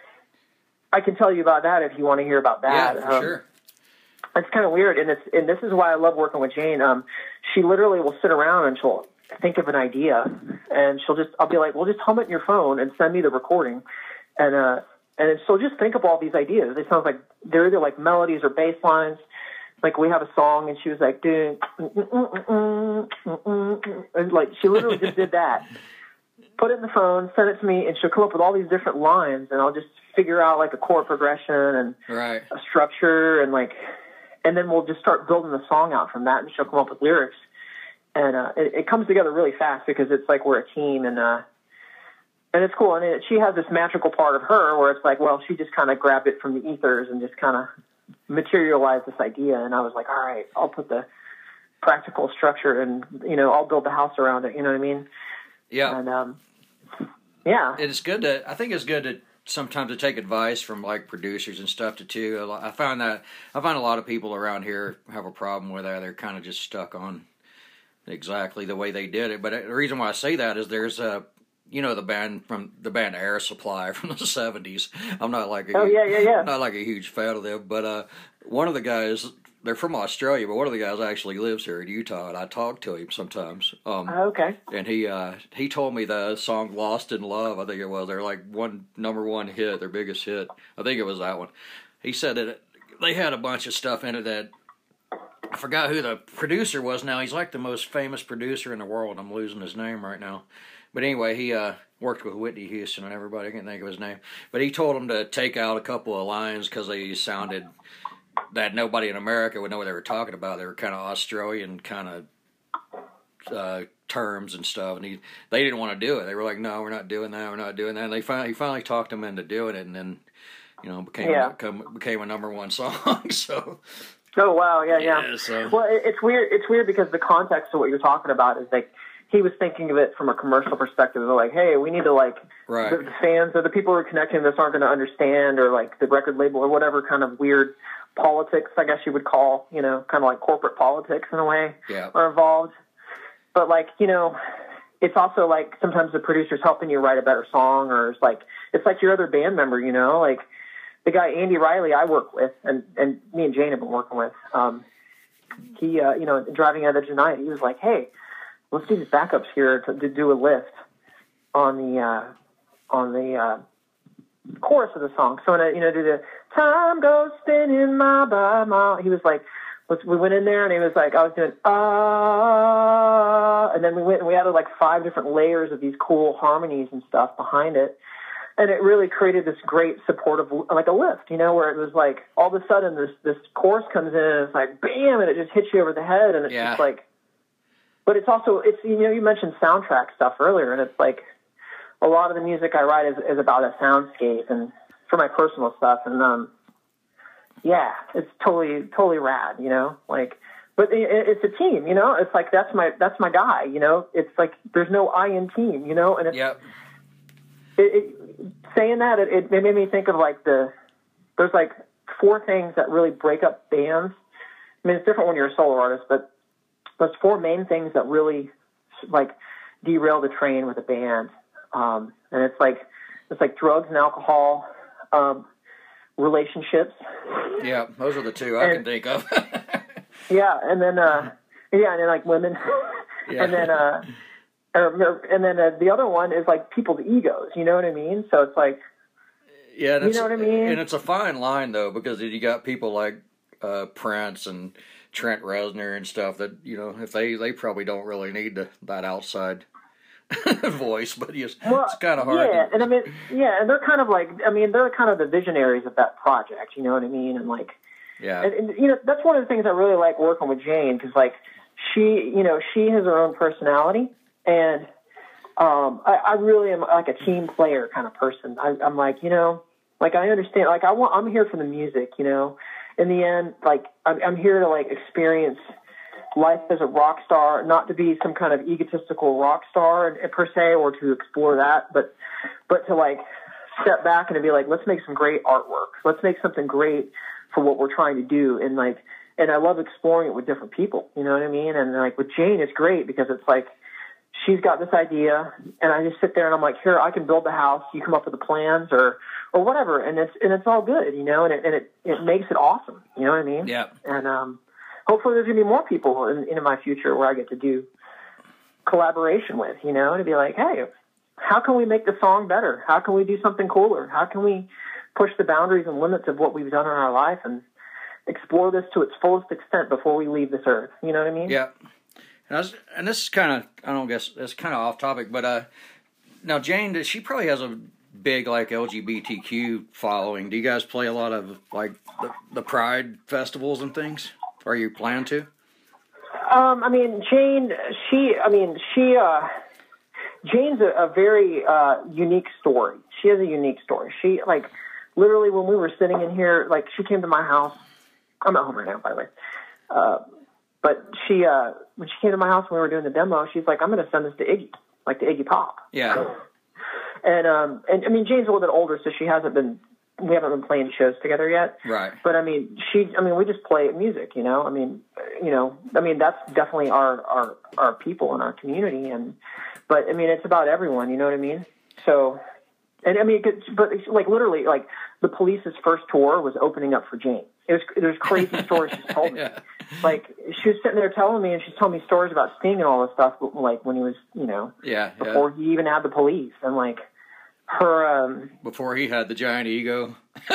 I can tell you about that if you want to hear about that. Yeah, for um, sure. It's kind of weird, and it's and this is why I love working with Jane. Um, she literally will sit around and she'll think of an idea, and she'll just I'll be like, well, just hum it in your phone and send me the recording, and uh, and she'll just think of all these ideas. They sound like they're either like melodies or bass lines. Like we have a song, and she was like, "Dude," and like she literally just did that. Put it in the phone, send it to me, and she'll come up with all these different lines, and I'll just figure out like a chord progression and right. a structure, and like, and then we'll just start building the song out from that, and she'll come up with lyrics, and uh, it, it comes together really fast because it's like we're a team, and uh, And it's cool. And it, she has this magical part of her where it's like, well, she just kind of grabbed it from the ethers and just kind of materialized this idea. And I was like, all right, I'll put the practical structure and, you know, I'll build the house around it. You know what I mean? Yeah. And, um, yeah. It's good to, I think it's good to sometimes to take advice from like producers and stuff to too. I find that, I find a lot of people around here have a problem with that. They're kind of just stuck on exactly the way they did it. But the reason why I say that is there's a, you know, the band from the band Air Supply from the seventies. I'm not like a, oh yeah yeah yeah not like a huge fan of them, but uh, one of the guys, they're from Australia, but one of the guys actually lives here in Utah, and I talk to him sometimes. Um, oh, okay. And he uh, he told me the song "Lost in Love," I think it was, their like one number one hit, their biggest hit. I think it was that one. He said that it, they had a bunch of stuff in it that I forgot who the producer was. Now he's like the most famous producer in the world. I'm losing his name right now. But anyway, he uh, worked with Whitney Houston and everybody. I can't think of his name. But he told them to take out a couple of lines because they sounded that nobody in America would know what they were talking about. They were kind of Australian kind of uh, terms and stuff. And he, they didn't want to do it. They were like, no, we're not doing that. We're not doing that. And they finally, he finally talked them into doing it. And then, you know, became, yeah. became, became a number one song. So... Oh wow, yeah, yeah. yeah so. Well, it, it's weird. It's weird because the context of what you're talking about is like he was thinking of it from a commercial perspective. Of like, hey, we need to like right. the, the fans or the people who are connecting this aren't going to understand, or like the record label or whatever kind of weird politics, I guess you would call, you know, kind of like corporate politics in a way, yeah. are involved. But like, you know, it's also like sometimes the producer's helping you write a better song, or it's like it's like your other band member, you know, like. The guy, Andy Riley, I work with, and, and me and Jane have been working with, um, he, uh, you know, driving out of tonight, he was like, hey, let's do these backups here to, to do a lift on the, uh, on the, uh, chorus of the song. So, when I, you know, do the time goes spinning mile by mile, he was like, let's, we went in there and he was like, I was doing, ah, uh, and then we went and we added like five different layers of these cool harmonies and stuff behind it. And it really created this great supportive, like a lift, you know, where it was like all of a sudden this this chorus comes in and it's like bam, and it just hits you over the head, and it's yeah. just like. But it's also it's you know you mentioned soundtrack stuff earlier, and it's like a lot of the music I write is, is about a soundscape, and for my personal stuff, and um, yeah, it's totally totally rad, you know, like. But it, it's a team, you know. It's like that's my that's my guy, you know. It's like there's no I in team, you know, and it's. Yep. It, it, saying that, it, it made me think of like the, there's like four things that really break up bands. I mean, it's different when you're a solo artist, but there's four main things that really like derail the train with a band. Um, and it's like, it's like drugs and alcohol, um, relationships. Yeah, those are the two I and, can think of. yeah, and then, uh, yeah, and then like women. yeah. And then, uh, and then uh, the other one is like people's egos, you know what I mean? So it's like, yeah, you know what I mean? And it's a fine line though, because you got people like uh, Prince and Trent Reznor and stuff that, you know, if they, they probably don't really need the, that outside voice, but it's, well, it's kind of hard. Yeah, to... and I mean, yeah, and they're kind of like, I mean, they're kind of the visionaries of that project, you know what I mean? And like, yeah, and, and you know, that's one of the things I really like working with Jane, because like she, you know, she has her own personality. And um, I, I really am like a team player kind of person. I, I'm like, you know, like I understand, like I want, I'm here for the music, you know. In the end, like I'm, I'm here to like experience life as a rock star, not to be some kind of egotistical rock star per se, or to explore that, but but to like step back and to be like, let's make some great artwork. Let's make something great for what we're trying to do. And like, and I love exploring it with different people. You know what I mean? And like with Jane, it's great because it's like. She's got this idea, and I just sit there and I'm like, here, I can build the house. You come up with the plans, or, or whatever, and it's and it's all good, you know, and it and it, it makes it awesome. You know what I mean? Yeah. And um, hopefully there's gonna be more people in, in my future where I get to do collaboration with, you know, to be like, hey, how can we make the song better? How can we do something cooler? How can we push the boundaries and limits of what we've done in our life and explore this to its fullest extent before we leave this earth? You know what I mean? Yeah. And, I was, and this is kind of, I don't guess, it's kind of off topic, but uh, now Jane, she probably has a big, like, L G B T Q following. Do you guys play a lot of, like, the, the Pride festivals and things? Or you plan to? Um, I mean, Jane, she, I mean, she, uh, Jane's a, a very uh, unique story. She has a unique story. She, like, literally when we were sitting in here, like, she came to my house. I'm at home right now, by the way. Uh, but she, uh, when she came to my house when we were doing the demo, she's like, I'm going to send this to Iggy, like to Iggy Pop. Yeah. And, um, and I mean, Jane's a little bit older, so she hasn't been, we haven't been playing shows together yet. Right. But I mean, she, I mean, we just play music, you know, I mean, you know, I mean, that's definitely our, our, our people in our community. And, but I mean, it's about everyone, you know what I mean? So, and I mean, it, but like literally, like the Police's first tour was opening up for Jane. It was, there's crazy stories she's told me. Yeah. Like she was sitting there telling me, and she's telling me stories about Sting and all this stuff, like when he was, you know, yeah, before yeah. he even had the Police, and like her, um, before he had the giant ego.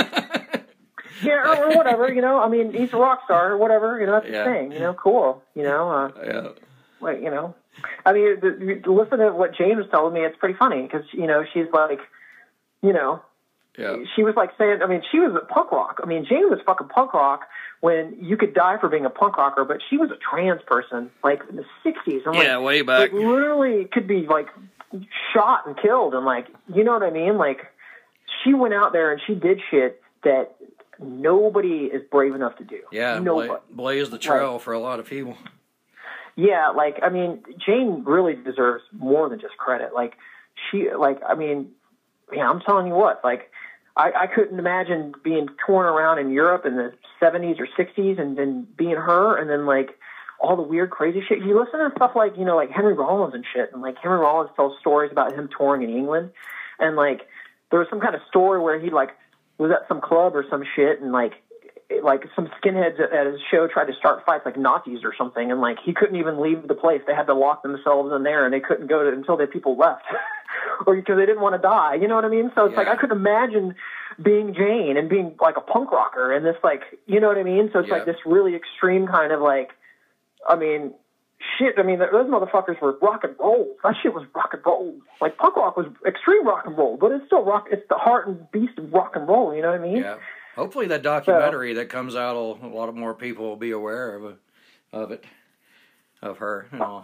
yeah, or, or whatever, you know. I mean, he's a rock star or whatever, you know. That's yeah. the thing, you know. Cool, you know. Uh, yeah. Like, you know, I mean, the, the, listen to what Jane was telling me. It's pretty funny because you know she's like, you know. Yeah. She was like saying, I mean, she was a punk rock. I mean, Jane was fucking punk rock when you could die for being a punk rocker, but she was a trans person, like in the sixties. I'm yeah, like, way back. Like, literally could be like shot and killed, and like, you know what I mean? Like, she went out there and she did shit that nobody is brave enough to do. Yeah, nobody. bla- blazed the trail like, for a lot of people. Yeah, like, I mean, Jane really deserves more than just credit. Like, she, like, I mean, yeah, I'm telling you what, like, I, I couldn't imagine being torn around in Europe in the seventies or sixties and then being her and then, like, all the weird, crazy shit. You listen to stuff like, you know, like Henry Rollins and shit, and, like, Henry Rollins tells stories about him touring in England, and, like, there was some kind of story where he, like, was at some club or some shit, and, like, like some skinheads at his show tried to start fights like Nazis or something, and like he couldn't even leave the place. They had to lock themselves in there, and they couldn't go to until the people left, or because they didn't want to die. You know what I mean? So it's yeah. like I couldn't imagine being Jane and being like a punk rocker and this like, you know what I mean? So it's yeah. like this really extreme kind of like, I mean, shit. I mean, those motherfuckers were rock and roll. That shit was rock and roll. Like punk rock was extreme rock and roll, but it's still rock. It's the heart and beast of rock and roll. You know what I mean? Yeah. Hopefully that documentary so, that comes out, will, a lot of more people will be aware of, of it, of her and all.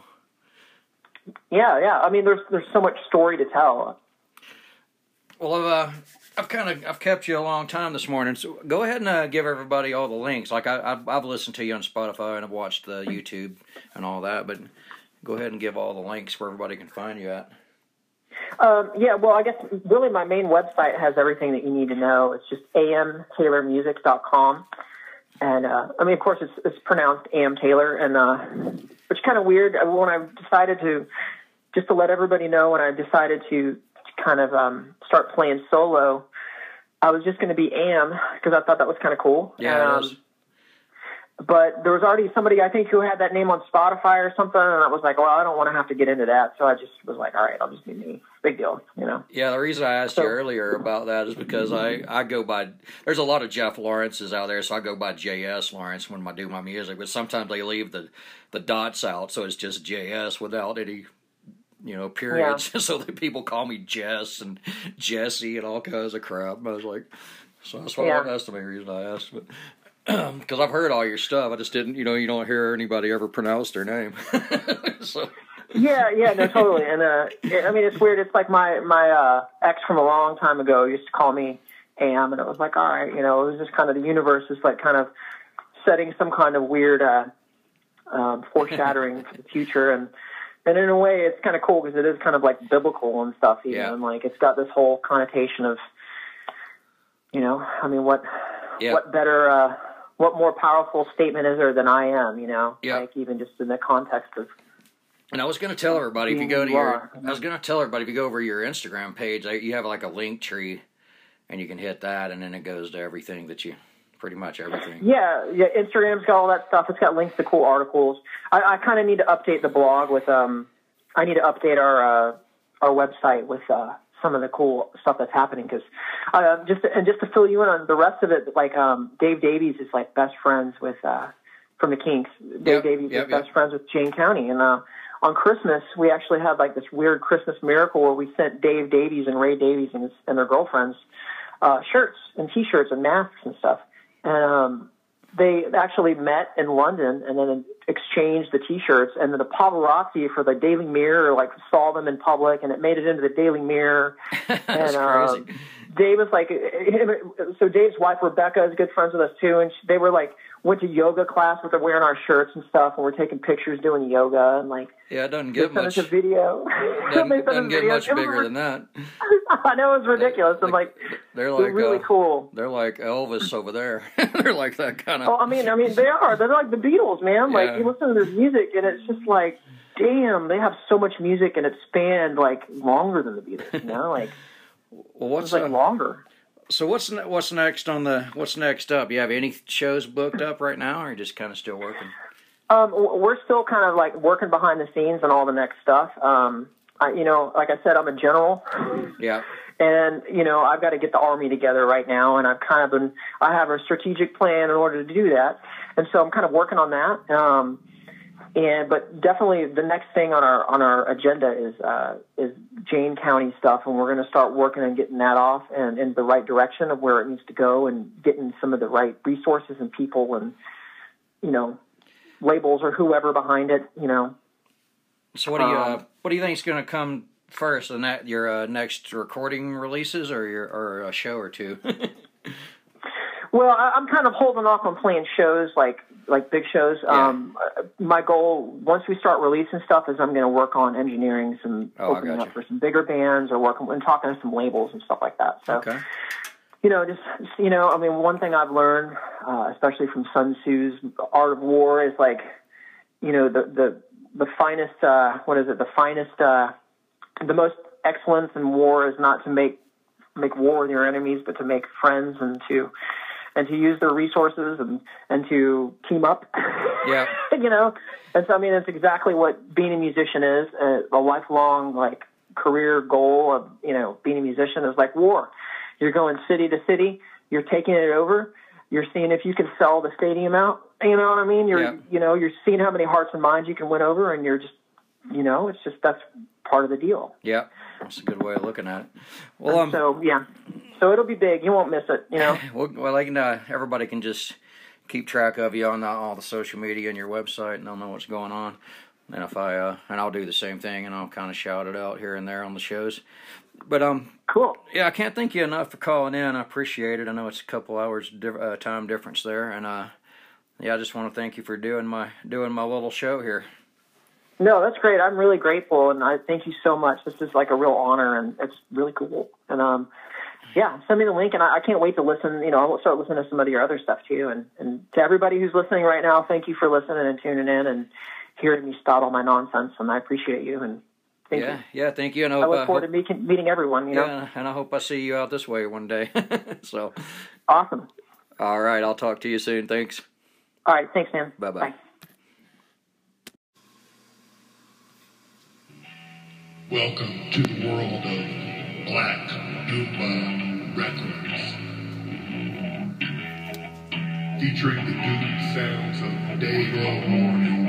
Yeah, yeah. I mean, there's there's so much story to tell. Well, I've, uh, I've kind of I've kept you a long time this morning, so go ahead and uh, give everybody all the links. Like I, I've, I've listened to you on Spotify and I've watched the YouTube and all that, but go ahead and give all the links where everybody can find you at. Um, yeah, well, I guess really my main website has everything that you need to know. It's just a m taylor music dot com. And, uh, I mean, of course, it's, it's pronounced A M Taylor, and, uh, which is kind of weird. When I decided to, just to let everybody know, when I decided to kind of um, start playing solo, I was just going to be Am, because I thought that was kind of cool. Yeah, um, But there was already somebody, I think, who had that name on Spotify or something, and I was like, well, I don't want to have to get into that. So I just was like, all right, I'll just be me. Big deal, you know? Yeah, the reason I asked so, you earlier about that is because I, I go by, there's a lot of Jeff Lawrences out there, so I go by J S Lawrence when I do my music, but sometimes they leave the, the dots out, so it's just J S without any, you know, periods. Yeah. So that people call me Jess and Jesse and all kinds of crap. I was like, so that's, why, yeah. that's the main reason I asked, but... Because I've heard all your stuff, I just didn't, you know, you don't hear anybody ever pronounce their name. so. Yeah, yeah, no, totally. And uh, I mean, it's weird. It's like my my uh, ex from a long time ago used to call me Am, and it was like, all right, you know, it was just kind of the universe is like kind of setting some kind of weird uh, um, foreshadowing for the future, and and in a way, it's kind of cool because it is kind of like biblical and stuff, even, yeah. and like it's got this whole connotation of, you know, I mean, what yeah. what better. Uh, What more powerful statement is there than I am, you know? Yeah. Like, even just in the context of... And I was going to tell everybody, if you go to your... I was going to tell everybody, if you go over your Instagram page, you have like a link tree, and you can hit that, and then it goes to everything that you... Pretty much everything. Yeah, yeah. Instagram's got all that stuff. It's got links to cool articles. I, I kind of need to update the blog with... um. I need to update our, uh, our website with... uh. some of the cool stuff that's happening, because uh, just to, and just to fill you in on the rest of it, like um, Dave Davies is like best friends with uh, from the Kinks. Dave yep, Davies yep, is yep. best friends with Jane County, and uh, on Christmas we actually had like this weird Christmas miracle where we sent Dave Davies and Ray Davies and, his, and their girlfriends uh, shirts and T-shirts and masks and stuff, and um, they actually met in London and then exchanged the T-shirts, and then the paparazzi for the Daily Mirror like saw them in public, and it made it into the Daily Mirror. That's and, crazy. Um, Dave was like, so Dave's wife Rebecca is good friends with us too, and she, they were like went to yoga class with her wearing our shirts and stuff, and we're taking pictures doing yoga and like. Yeah, it doesn't they get sent much. us a video. Doesn't, They sent doesn't us get videos. much It was bigger ri- than that. I know it was ridiculous. I'm like, They're they're like really uh, cool. They're like Elvis over there. They're like that kind of. Oh, I mean, I mean, they are. They're like the Beatles, man. Like Yeah. you listen to their music, and it's just like, damn, they have so much music, and it spanned like longer than the Beatles. You know, like Well, what's it's like uh, longer. so? What's ne- what's next on the? What's next up? You have any shows booked up right now, or are you just kind of still working? Um, w- we're still kind of like working behind the scenes and all the next stuff. Um, I, you know, like I said, I'm a general. Yeah. And, you know, I've got to get the Army together right now, and I've kind of been, I have a strategic plan in order to do that. And so I'm kind of working on that. Um, and, but definitely the next thing on our, on our agenda is, uh, is Jane County stuff. And we're going to start working on getting that off and in the right direction of where it needs to go and getting some of the right resources and people and, you know, labels or whoever behind it, you know. So what do you uh, Um, what do you think is going to come first? In that your uh, next recording releases, or your or a show or two? Well, I, I'm kind of holding off on playing shows like like big shows. Yeah. Um, my goal once we start releasing stuff is I'm going to work on engineering some Oh, I opening gotcha. up for some bigger bands or working and talking to some labels and stuff like that. So. Okay. You know, just, you know, I mean, one thing I've learned, uh, especially from Sun Tzu's Art of War is like, you know, the, the, the finest, uh, what is it? The finest, uh, the most excellence in war is not to make, make war with your enemies, but to make friends and to, and to use their resources and, and to team up. Yeah. You know? And so, I mean, it's exactly what being a musician is, uh, a lifelong, like, career goal of, you know, being a musician is like war. You're going city to city. You're taking it over. You're seeing if you can sell the stadium out. You know what I mean? You're, Yeah. you know, you're seeing how many hearts and minds you can win over, and you're just, you know, it's just that's part of the deal. Yeah, that's a good way of looking at it. Well, um, So yeah, so it'll be big. You won't miss it. You know. well, well, I can, uh, everybody can just keep track of you on the, all the social media and your website, and they'll know what's going on. And if I, uh, and I'll do the same thing, and I'll kind of shout it out here and there on the shows. But um, Cool. yeah, I can't thank you enough for calling in. I appreciate it. I know it's a couple hours diff- uh, time difference there, and uh, yeah, I just want to thank you for doing my doing my little show here. No, that's great. I'm really grateful, and I thank you so much. This is like a real honor, and it's really cool. And um, yeah, send me the link, and I, I can't wait to listen. You know, I'll start listening to some of your other stuff too. And and to everybody who's listening right now, thank you for listening and tuning in and hearing me spout all my nonsense. And I appreciate you. And thank yeah, you. yeah, thank you. And I, I hope, look uh, forward hope, to meeting, meeting everyone. You know, yeah, and I hope I see you out this way one day. So, awesome. all right, I'll talk to you soon. Thanks. All right, thanks, man. Bye-bye. Bye. Welcome to the world of Black Doomba Records. Featuring the doom sounds of Dave Morning,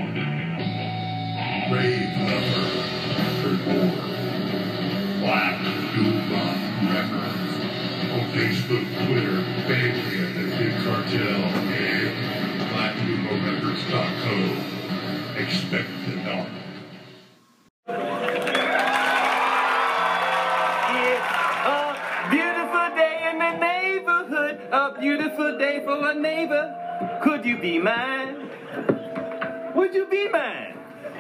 Rave Lover, and more. Black Doomba Records. On Facebook, Twitter, family at the Big Cartel, and black doomba records dot co. Expect the dark. A beautiful day in the neighborhood, a beautiful day for a neighbor. Could you be mine? Would you be mine?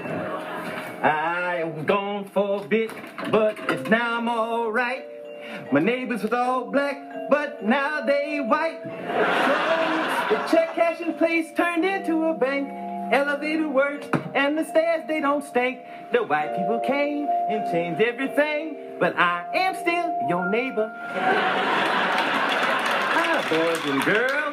I was gone for a bit, but it's now I'm all right. My neighbors was all black, but now they white. So the check cashing place turned into a bank. Elevator works and the stairs they don't stink. The white people came and changed everything, but I am still your neighbor. Hi, boys and girls.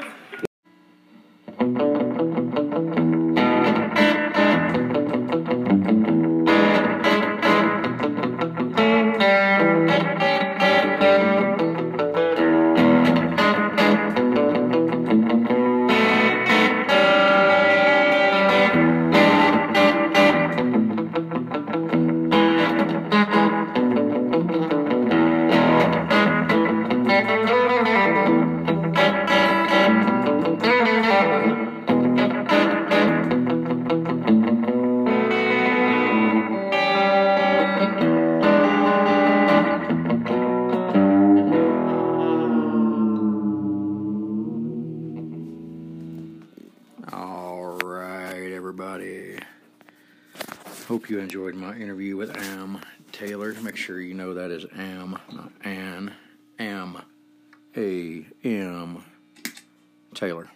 hope you enjoyed my interview with Am Taylor. Make sure you know that is Am, not Ann. Am. A. M. Taylor.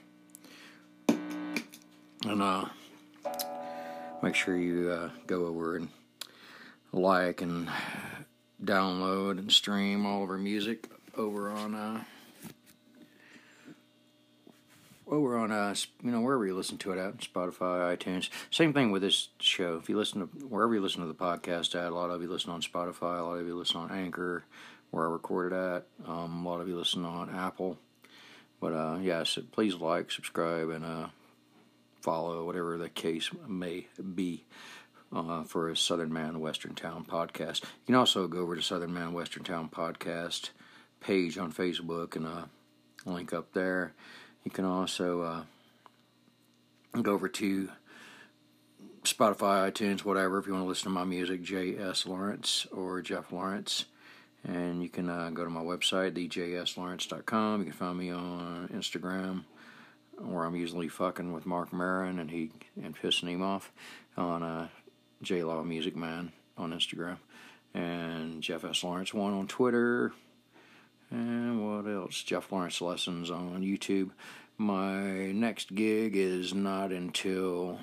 And uh, make sure you uh, go over and like and download and stream all of our music over on uh, over on uh, you know, wherever you listen to it at, Spotify, iTunes. Same thing with this show. If you listen to wherever you listen to the podcast at, a lot of you listen on Spotify, a lot of you listen on Anchor, where I record it at. Um, a lot of you listen on Apple. But uh, yeah, so please like, subscribe, and uh, follow, whatever the case may be, uh, for a Southern Man Western Town podcast. You can also go over to Southern Man Western Town podcast page on Facebook and uh, link up there. You can also uh, go over to Spotify, iTunes, whatever, if you want to listen to my music, J S Lawrence or Jeff Lawrence. And you can uh, go to my website, the j s lawrence dot com. You can find me on Instagram, where I'm usually fucking with Mark Maron and he and pissing him off, on uh, J Law Music Man on Instagram, and Jeff S Lawrence one on Twitter, and what else? Jeff Lawrence Lessons on YouTube. My next gig is not until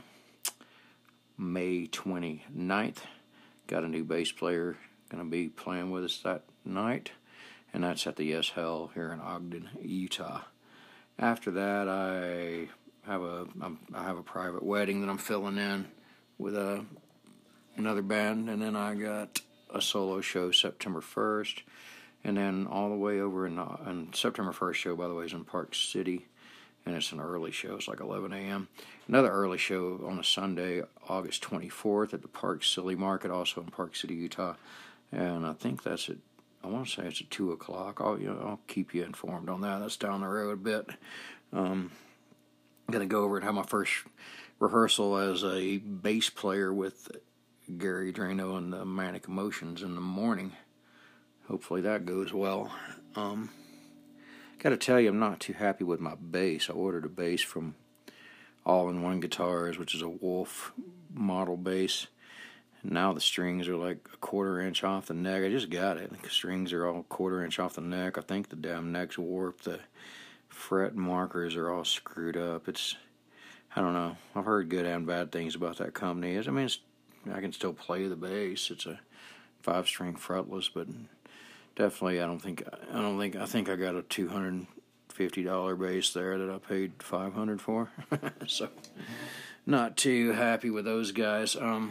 May twenty-ninth. Got a new bass player going to be playing with us that night, and that's at the Yes Hell here in Ogden, Utah. After that, I have a I'm, I have a private wedding that I'm filling in with a another band, and then I got a solo show September first, and then all the way over in uh, and September first show, by the way, is in Park City, and it's an early show. It's like eleven a.m. Another early show on a Sunday, August twenty-fourth, at the Park City Market, also in Park City, Utah. And I think that's at, I want to say it's at two o'clock. I'll, you know, I'll keep you informed on that. That's down the road a bit. Um, I'm going to go over and have my first rehearsal as a bass player with Gary Drano and the Manic Emotions in the morning. Hopefully that goes well. Um, got to tell you, I'm not too happy with my bass. I ordered a bass from All-in-One Guitars, which is a Wolf model bass. Now the strings are like a quarter inch off the neck. I just got it. The strings are all a quarter inch off the neck. I think the damn neck's warped. The fret markers are all screwed up. It's, I don't know. I've heard good and bad things about that company. I mean, it's, I can still play the bass. It's a five-string fretless, but definitely, I don't think. I don't think. I think I got a two hundred fifty dollars bass there that I paid five hundred dollars for. So, not too happy with those guys. Um.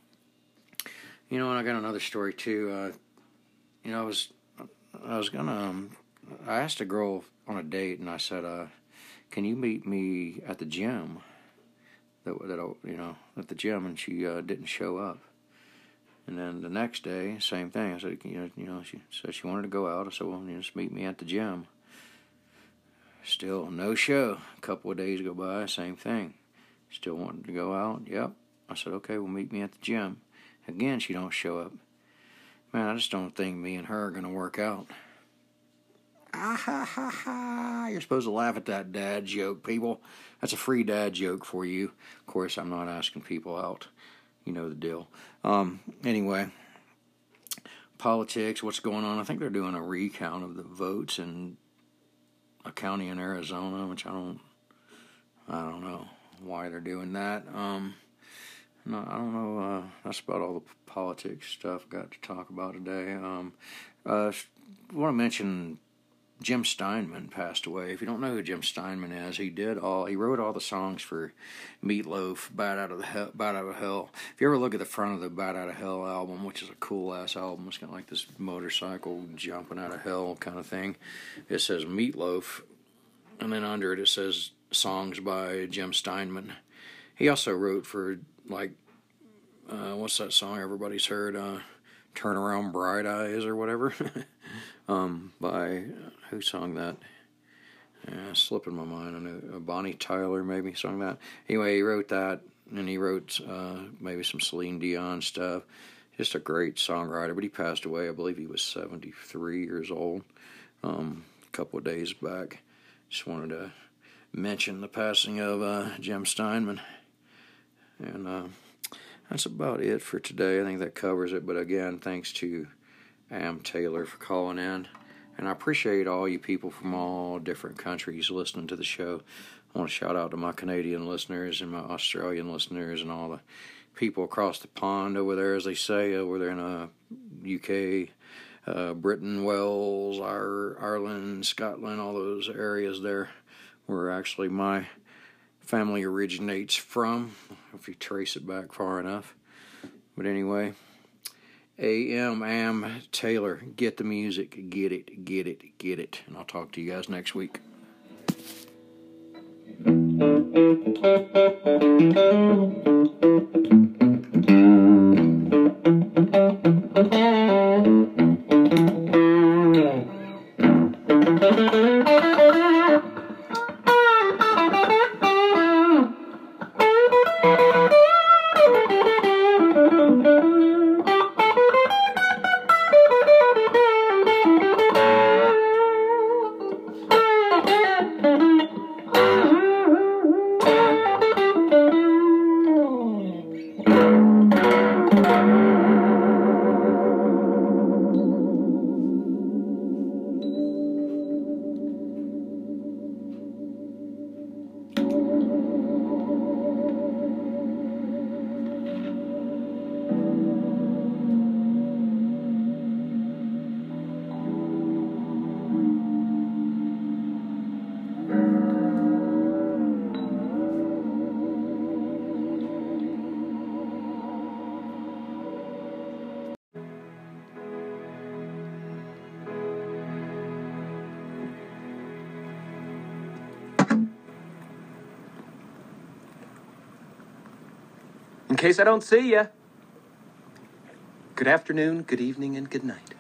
You know, and I got another story too. Uh, you know, I was, I was gonna. Um, I asked a girl on a date, and I said, uh, "Can you meet me at the gym?" That that you know, at the gym, and she uh, didn't show up. And then the next day, same thing. I said, you know, you know, she said she wanted to go out. I said, well, you just meet me at the gym. Still no show. A couple of days go by, same thing. Still wanted to go out. Yep. I said, okay, well, meet me at the gym. Again, she don't show up. Man, I just don't think me and her are going to work out. Ah, ha, ha, ha. You're supposed to laugh at that dad joke, people. That's a free dad joke for you. Of course, I'm not asking people out. You know the deal. Um, anyway, politics, what's going on? I think they're doing a recount of the votes in a county in Arizona, which I don't, I don't know why they're doing that. Um... No, I don't know. Uh, that's about all the politics stuff I got to talk about today. Um, uh, I want to mention Jim Steinman passed away. If you don't know who Jim Steinman is, he did all. He wrote all the songs for Meatloaf, "Bad Out of the Hell." Bad Out of Hell. If you ever look at the front of the "Bad Out of Hell" album, which is a cool ass album, it's kind of like this motorcycle jumping out of hell kind of thing. It says Meatloaf, and then under it it says songs by Jim Steinman. He also wrote for, like, uh, what's that song everybody's heard? Uh, Turn Around Bright Eyes or whatever. um, by, who sung that? Uh, slipping my mind. I know, uh, Bonnie Tyler maybe sung that. Anyway, he wrote that, and he wrote uh, maybe some Celine Dion stuff. Just a great songwriter, but he passed away. I believe he was seventy-three years old um, a couple of days back. Just wanted to mention the passing of uh, Jim Steinman. And uh, that's about it for today. I think that covers it. But again, thanks to Am Taylor for calling in. And I appreciate all you people from all different countries listening to the show. I want to shout out to my Canadian listeners and my Australian listeners and all the people across the pond over there, as they say, over there in uh, U K, uh, Britain, Wales, Ireland, Scotland, all those areas there where actually my family originates from, if you trace it back far enough. But anyway, A M Am Taylor, get the music, get it, get it, get it. And I'll talk to you guys next week. In case I don't see ya, good afternoon, good evening, and good night.